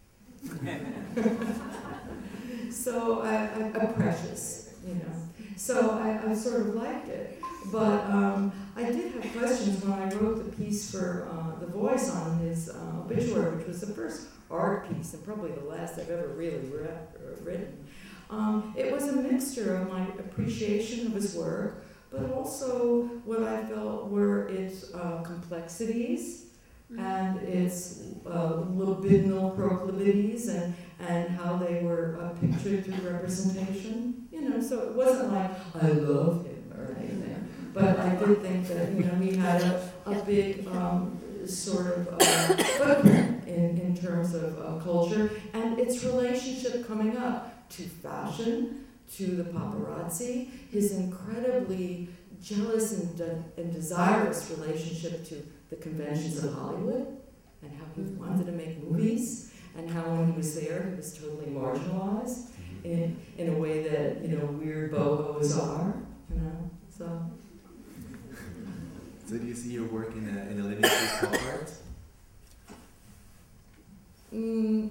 So I, I, I precious, you know. So I, I sort of liked it. But um, I did have questions when I wrote the piece for uh, The Voice on his uh, obituary, which was the first art piece and probably the last I've ever really re- written. Um, it was a mixture of my appreciation of his work, but also what I felt were its uh, complexities and its uh, libidinal proclivities and, and how they were uh, pictured through representation. You know, so it wasn't like, I love him or anything. But I did think that, you know, he had a, a big um, sort of uh, footprint in, in terms of uh, culture and its relationship coming up to fashion, to the paparazzi, his incredibly jealous and, de- and desirous relationship to the conventions of Hollywood and how he wanted to make movies and how when he was there he was totally marginalized in, in a way that, you know, weird bobos are, you know, so... So do you see your work in a, in a lineage with pop art? Mm,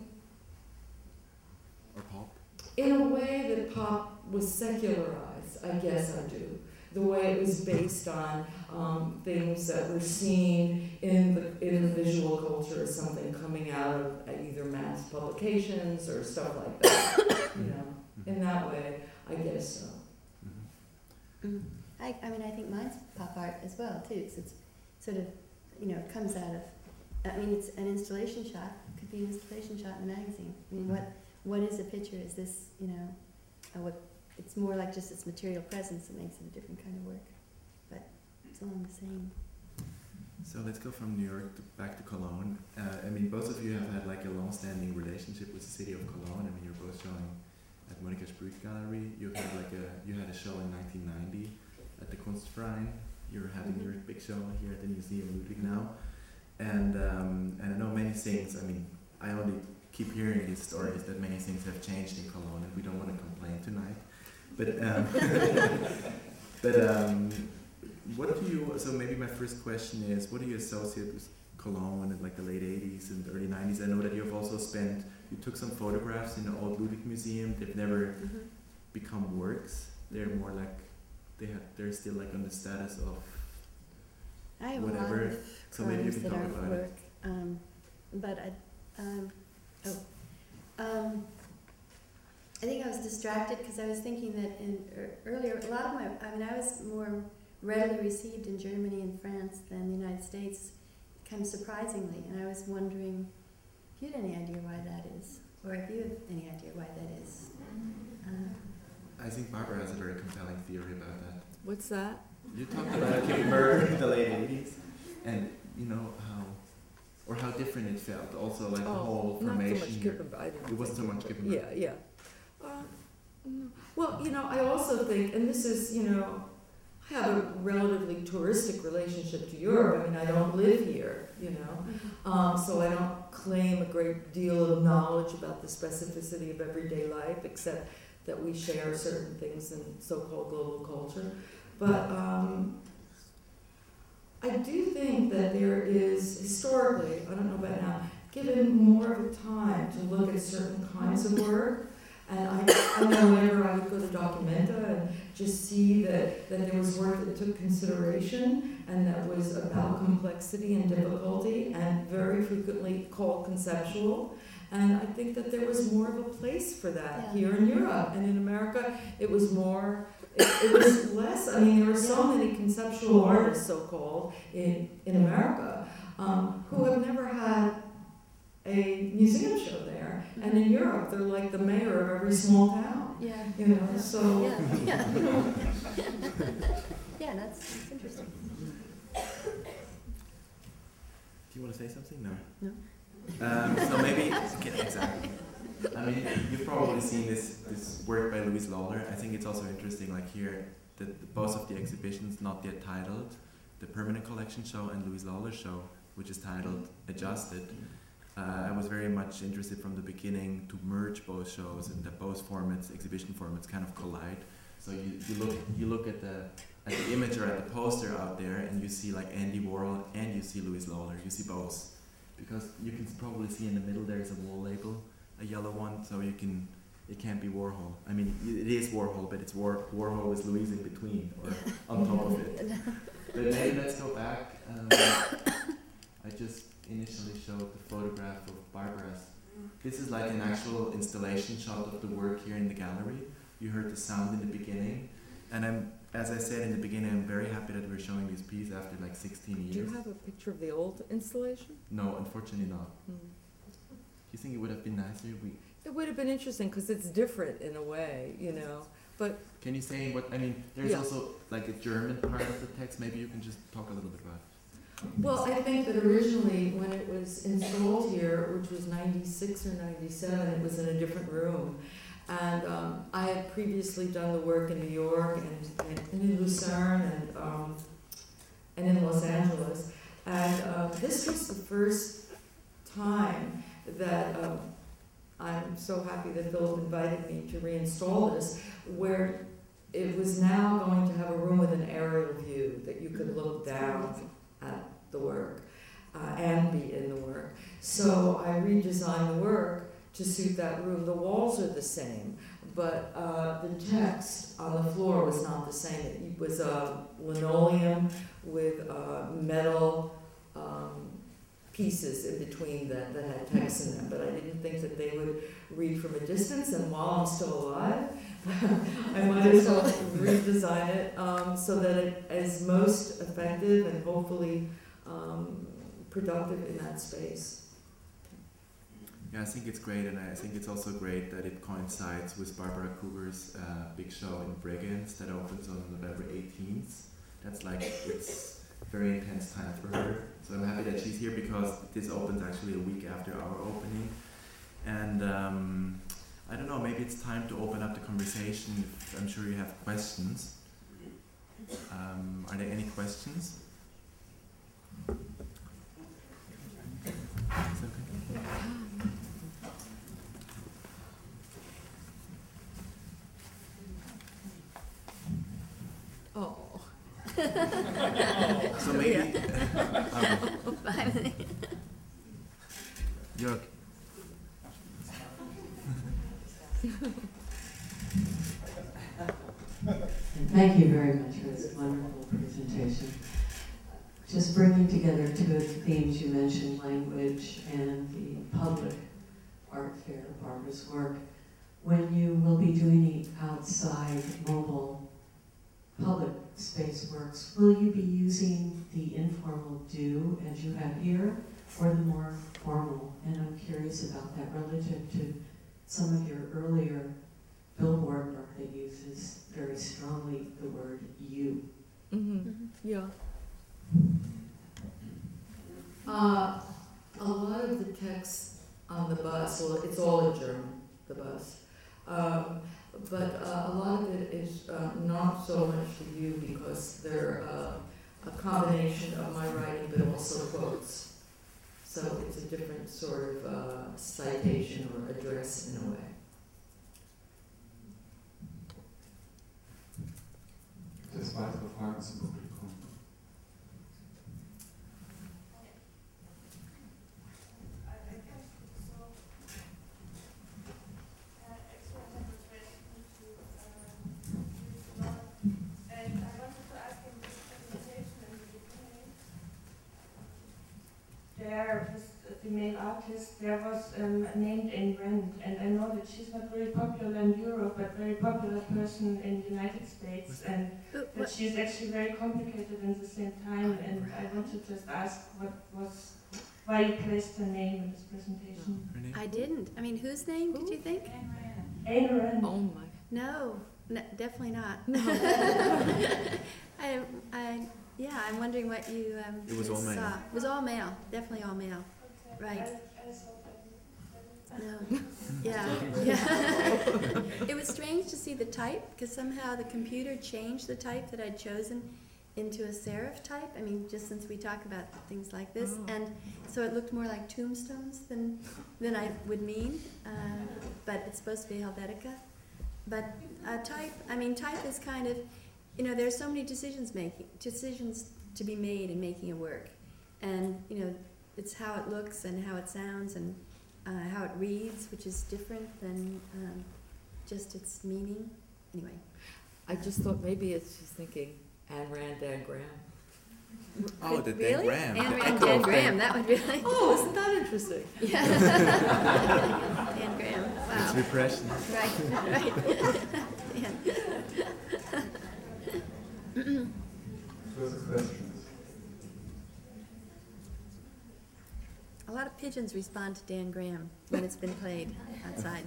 Or pop? in a way that pop was secularized, I guess I do. The way it was based on um, things that were seen in the, in the visual culture as something coming out of either mass publications or stuff like that. You know, in that way, I guess so. Mm. I, I mean, I think mine's pop art as well, too. It's, it's sort of, you know, it comes out of, I mean, it's an installation shot. It could be an installation shot in a magazine. I mean, what what is a picture? Is this, you know, uh, what? It's more like just its material presence that makes it a different kind of work. But it's along the same. So let's go from New York to, back to Cologne. Uh, I mean, both of you have had like a long-standing relationship with the city of Cologne. I mean, you're both showing at Monika Sprüt Gallery. You had like a you had a show in nineteen ninety at the Kunstverein. You're having Mm-hmm. your big show here at the Museum Ludwig now, and um, and I know many things. I mean, I only keep hearing these stories that many things have changed in Cologne, and we don't want to complain tonight. But um, but um, what do you? So maybe my first question is, what do you associate with Cologne in like the late eighties and early nineties? I know that you have also spent. You took some photographs in the old Ludwig Museum. They've never Mm-hmm. become works. They're more like they have. They're still like on the status of I have whatever. a lot of So maybe you drawings can that talk aren't about work. it. Um, but I, um, oh, um, I think I was distracted because I was thinking that in er, earlier, a lot of my, I mean, I was more readily received in Germany and France than the United States, kind of surprisingly. And I was wondering if you had any idea why that is, or if you have any idea why that is. Uh, I think Barbara has a very compelling theory about that. What's that? You talked about Kimber in the late eighties, and you know how or how different it felt. Also, like the Oh, whole not so formation much here. Kippenberg. I didn't It wasn't so think much Kippenberg. Kippenberg. Yeah, yeah. Uh, no. Well, you know, I also think, and this is, you know, I have a relatively touristic relationship to Europe. I mean, I don't live here, you know, um, so I don't claim a great deal of knowledge about the specificity of everyday life, except that we share certain things in so-called global culture. But um, I do think that there is, historically, I don't know about now, given more of a time to look at certain kinds of work. And I, I know whenever I would go to Documenta and just see that, that there was work that took consideration and that was about complexity and difficulty and very frequently called conceptual. And I think that there was more of a place for that Yeah. here in Europe. And in America, it was more, it, it was less. I mean, there were so many conceptual artists, so-called, in, in America um, who have never had a museum show there. And in Europe, they're like the mayor of every small town. Yeah. You know, so. Yeah, yeah. Yeah, that's, that's interesting. Do you want to say something? No. No. Um, so maybe, okay, exactly. I mean, you've probably seen this, this work by Louise Lawler. I think it's also interesting, like here, that the, both of the exhibitions not yet titled, the Permanent Collection show and Louise Lawler show, which is titled Adjusted. Uh, I was very much interested from the beginning to merge both shows and that both formats, exhibition formats, kind of collide. So you, you look you look at the at the image or at the poster out there, and you see like Andy Warhol and you see Louise Lawler. You see both, because you can probably see in the middle there's a wall label, a yellow one. So you can it can't be Warhol. I mean, it is Warhol, but it's War, Warhol with Louise in between or on top of it. But maybe let's go back. Um, I just initially showed the photograph of Barbara's. This is like an actual installation shot of the work here in the gallery. You heard the sound in the beginning, and I'm, as I said in the beginning, I'm very happy that we're showing this piece after like sixteen Do years. you have a picture of the old installation? No, unfortunately not. Hmm. Do you think it would have been nicer if we? It would have been interesting because it's different in a way, you know. But Can you say what? I mean, there's Yeah. also like a German part of the text. Maybe you can just talk a little bit about it. well, I think that originally when it was installed here, which was ninety-six or ninety-seven, it was in a different room. And um, I had previously done the work in New York and, and in Lucerne and, um, and in Los Angeles. And uh, this was the first time that um, I'm so happy that Philip invited me to reinstall this, where it was now going to have a room with an aerial view that you could look down at the work uh, and be in the work. So I redesigned the work to suit that room. The walls are the same, but uh, the text on the floor was not the same. It was uh, linoleum with uh, metal um, pieces in between that, that had text in them, but I didn't think that they would read from a distance, and while I'm still alive, I might as well redesign it um, so that it is most effective and hopefully um, productive in that space. Yeah, I think it's great, and I think it's also great that it coincides with Barbara Kruger's uh, big show in Bregenz that opens on November eighteenth. That's like, it's a very intense time for her. So I'm happy that she's here because this opens actually a week after our opening. And um, I don't know, maybe it's time to open up the conversation. If I'm sure you have questions. Um, are there any questions? It's okay. Oh. So maybe, um, Jörg. Thank you very much for this wonderful presentation. Just bringing together two of the themes you mentioned, language and the public art fair, Barbara's work. When you will be doing the outside mobile public space works, will you be using the informal do as you have here, or the more formal? And I'm curious about that relative to some of your earlier billboard work that uses very strongly the word you. Mm-hmm. Yeah. Uh, a lot of the text on the bus, well, it's all in German, the bus. Um, but uh, a lot of it is uh, not so much to you because they're uh, a combination of my writing but also quotes. So it's a different sort of uh, citation or address in a way. Gibt es weitere Fragen zum Publikum? There, this female artist, there was um, named Ayn Rand, and I know that she's not very popular in Europe, but very popular person in the United States, and that she's actually very complicated in the same time. And I want to just ask what was, why you placed her name in this presentation. I didn't. I mean, whose name did you think? Ayn Rand. Oh my. No, n- definitely not. No. I, I, yeah, I'm wondering what you um, It was all saw. male. It was all male, definitely all male. Right. No. Yeah. Yeah. It was strange to see the type because somehow the computer changed the type that I'd chosen into a serif type. I mean, just since we talk about things like this, Oh. and so it looked more like tombstones than than I would mean. Uh, but it's supposed to be Helvetica. But uh, type, I mean, type is kind of, you know, there's so many decisions making decisions to be made in making a work, and you know, it's how it looks and how it sounds and uh, how it reads, which is different than um, just its meaning. Anyway, I just thought maybe it's she's thinking Ayn Rand, Dan Graham. Oh, the really? Dan Graham. Anne The Rand, echo Dan of Graham. That would be like Oh, isn't that interesting? yeah. Dan Graham. It's Wow. repression. Right. Right. Yeah. Further questions? A lot of pigeons respond to Dan Graham when it's been played outside.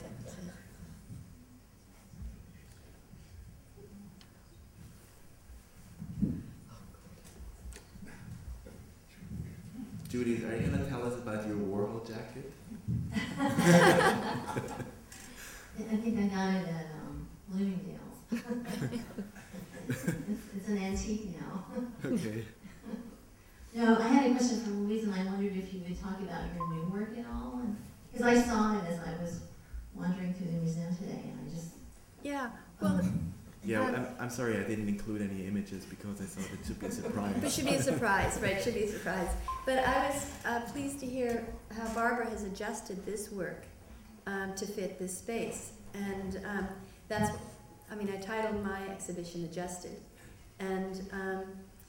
Judy, are you going to tell us about your Warhol jacket? I think I got it at um, Bloomingdale's. it's, it's an antique now. Okay. No, I had a question for Louise, and I wondered if you would talk about your new work at all. Because I saw it as I was wandering through the museum today, and I just... Yeah. Well, Yeah, Um, I'm, I'm sorry I didn't include any images because I thought it should be a surprise. it should be a surprise, right? It should be a surprise. But I was uh, pleased to hear how Barbara has adjusted this work um, to fit this space. And um, that's, I mean, I titled my exhibition Adjusted. And um,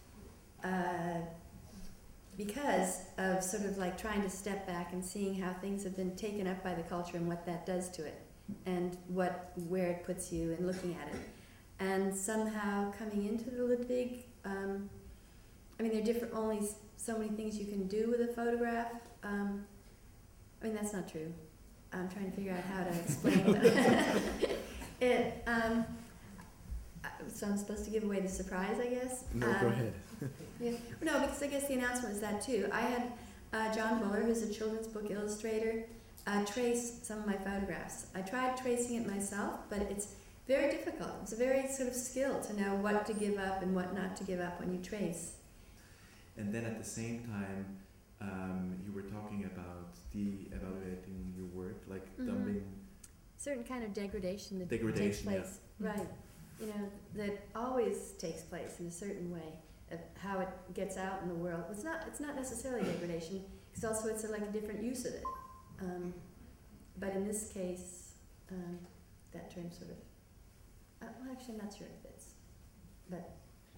uh, because of sort of like trying to step back and seeing how things have been taken up by the culture and what that does to it and what where it puts you and looking at it. And somehow coming into the Ludwig, um, I mean, there are different, only s- so many things you can do with a photograph. Um, I mean, that's not true. I'm trying to figure out how to explain that. it, um, uh, so I'm supposed to give away the surprise, I guess? No, um, go ahead. Yeah. No, because I guess the announcement was that too. I had uh, John Buller, who's a children's book illustrator, uh, trace some of my photographs. I tried tracing it myself, but it's very difficult. It's a very sort of skill to know what to give up and what not to give up when you trace. And then at the same time, um, you were talking about de-evaluating your work, like Mhm. dumping. Certain kind of degradation that Degradation, yeah. takes place, right? You know, that always takes place in a certain way of how it gets out in the world. It's not. It's not necessarily degradation. It's also it's a, like a different use of it. Um, but in this case, um, that term sort of. Uh, well, actually, I'm not sure it fits, but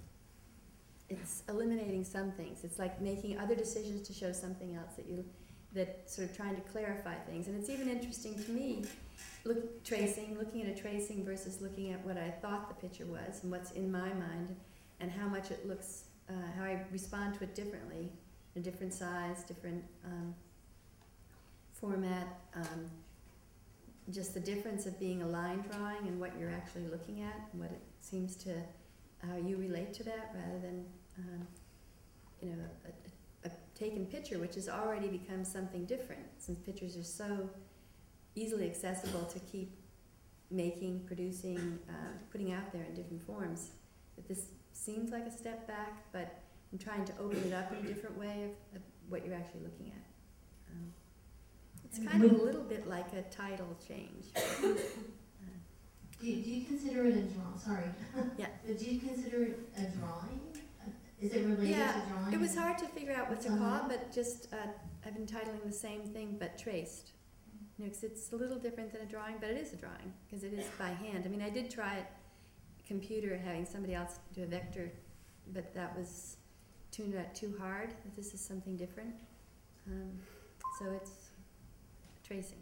it's eliminating some things. It's like making other decisions to show something else that you, that sort of trying to clarify things. And it's even interesting to me, look tracing, looking at a tracing versus looking at what I thought the picture was and what's in my mind, and how much it looks, uh, how I respond to it differently, a different size, different um, format. Um, just the difference of being a line drawing and what you're actually looking at, and what it seems to, how you relate to that, rather than, um, you know, a, a taken picture, which has already become something different, since pictures are so easily accessible to keep making, producing, uh, putting out there in different forms. That this seems like a step back, but I'm trying to open it up in a different way of, of what you're actually looking at. Um, it's kind of a little bit like a title change. uh, Do you, do you consider it a drawing? Sorry. Yeah. But do you consider it a drawing? Uh, Is it related Yeah, to drawing? It was hard to figure out what to Uh-huh. call, but just uh, I've been titling the same thing, but traced. You know, 'cause it's a little different than a drawing, but it is a drawing because it is by hand. I mean, I did try it, computer, having somebody else do a vector, but that was tuned out too hard. This is something different, um, so it's tracing.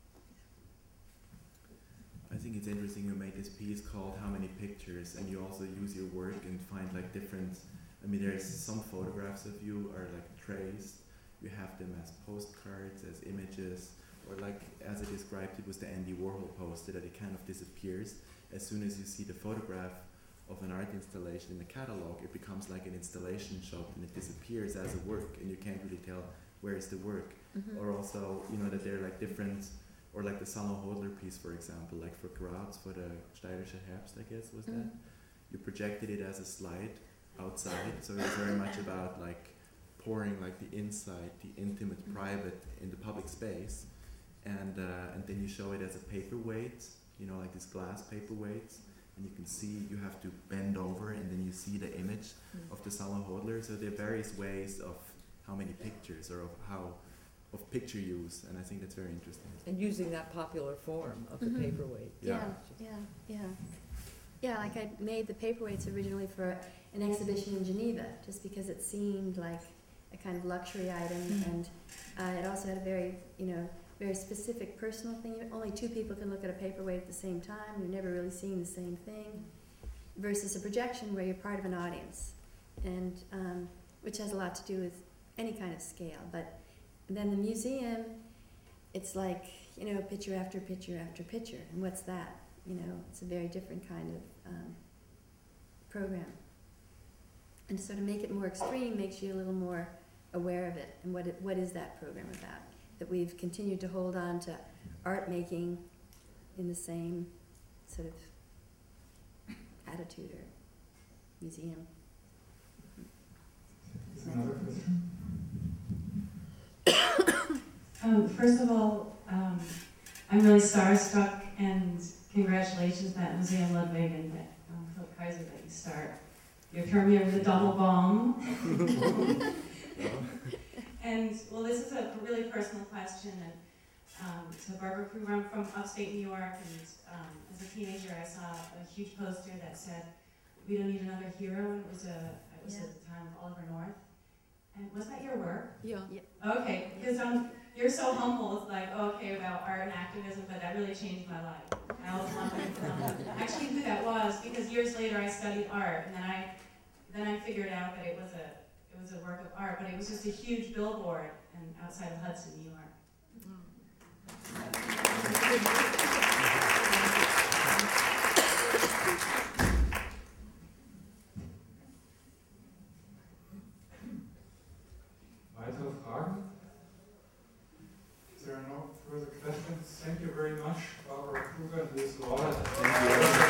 I think it's interesting you made this piece called How Many Pictures, and you also use your work and find like different, I mean there's some photographs of you are like traced, you have them as postcards, as images, or like as I described it was the Andy Warhol poster that it kind of disappears. As soon as you see the photograph of an art installation in the catalog, it becomes like an installation shot and it disappears as a work and you can't really tell where is the work. Mm-hmm. Or also, you know, that they're like different, or like the Salon Hodler piece, for example, like for Graz, for the Steirische Herbst, I guess, was that? Mhm. You projected it as a slide outside, so it was very much about like pouring like the inside, the intimate, private in the public space, and uh, and then you show it as a paperweight, you know, like these glass paperweights, and you can see you have to bend over, and then you see the image Mm. of the Salon Hodler. So there are various ways of how many pictures, or of how of picture use, and I think that's very interesting. And using that popular form of the Mhm. paperweight. Yeah, yeah, yeah. Yeah, like I made the paperweights originally for an exhibition in Geneva, just because it seemed like a kind of luxury item, Mhm. and uh, it also had a very, you know, very specific personal thing. Only two people can look at a paperweight at the same time. You're never really seeing the same thing, versus a projection where you're part of an audience, and um, which has a lot to do with any kind of scale. But then the museum, it's like, you know, picture after picture after picture, and what's that? You know, it's a very different kind of um, program. And to sort of make it more extreme makes you a little more aware of it, and what it, what is that program about? That we've continued to hold on to art making in the same sort of attitude or museum. Is another question? Um, first of all, um, I'm really starstruck, and congratulations, Matt Museum Ludwig and um, Philip Kaiser, that you start your term here with a double bomb. And, well, this is a really personal question. And um, so Barbara Kruger, I'm from upstate New York, and um, as a teenager I saw a huge poster that said, "We don't need another hero," and it was, a, it was Yeah. at the time of Oliver North. And was that your work? Yeah. Okay, because um, you're so humble. It's like, oh, okay, about art and activism, but that really changed my life. I always wanted to know actually who that was, because years later I studied art, and then I then I figured out that it was a it was a work of art, but it was just a huge billboard and outside of Hudson, New York. Weitere Fragen? There are no further questions. Thank you very much, Barbara Kruger and Liz Lawler.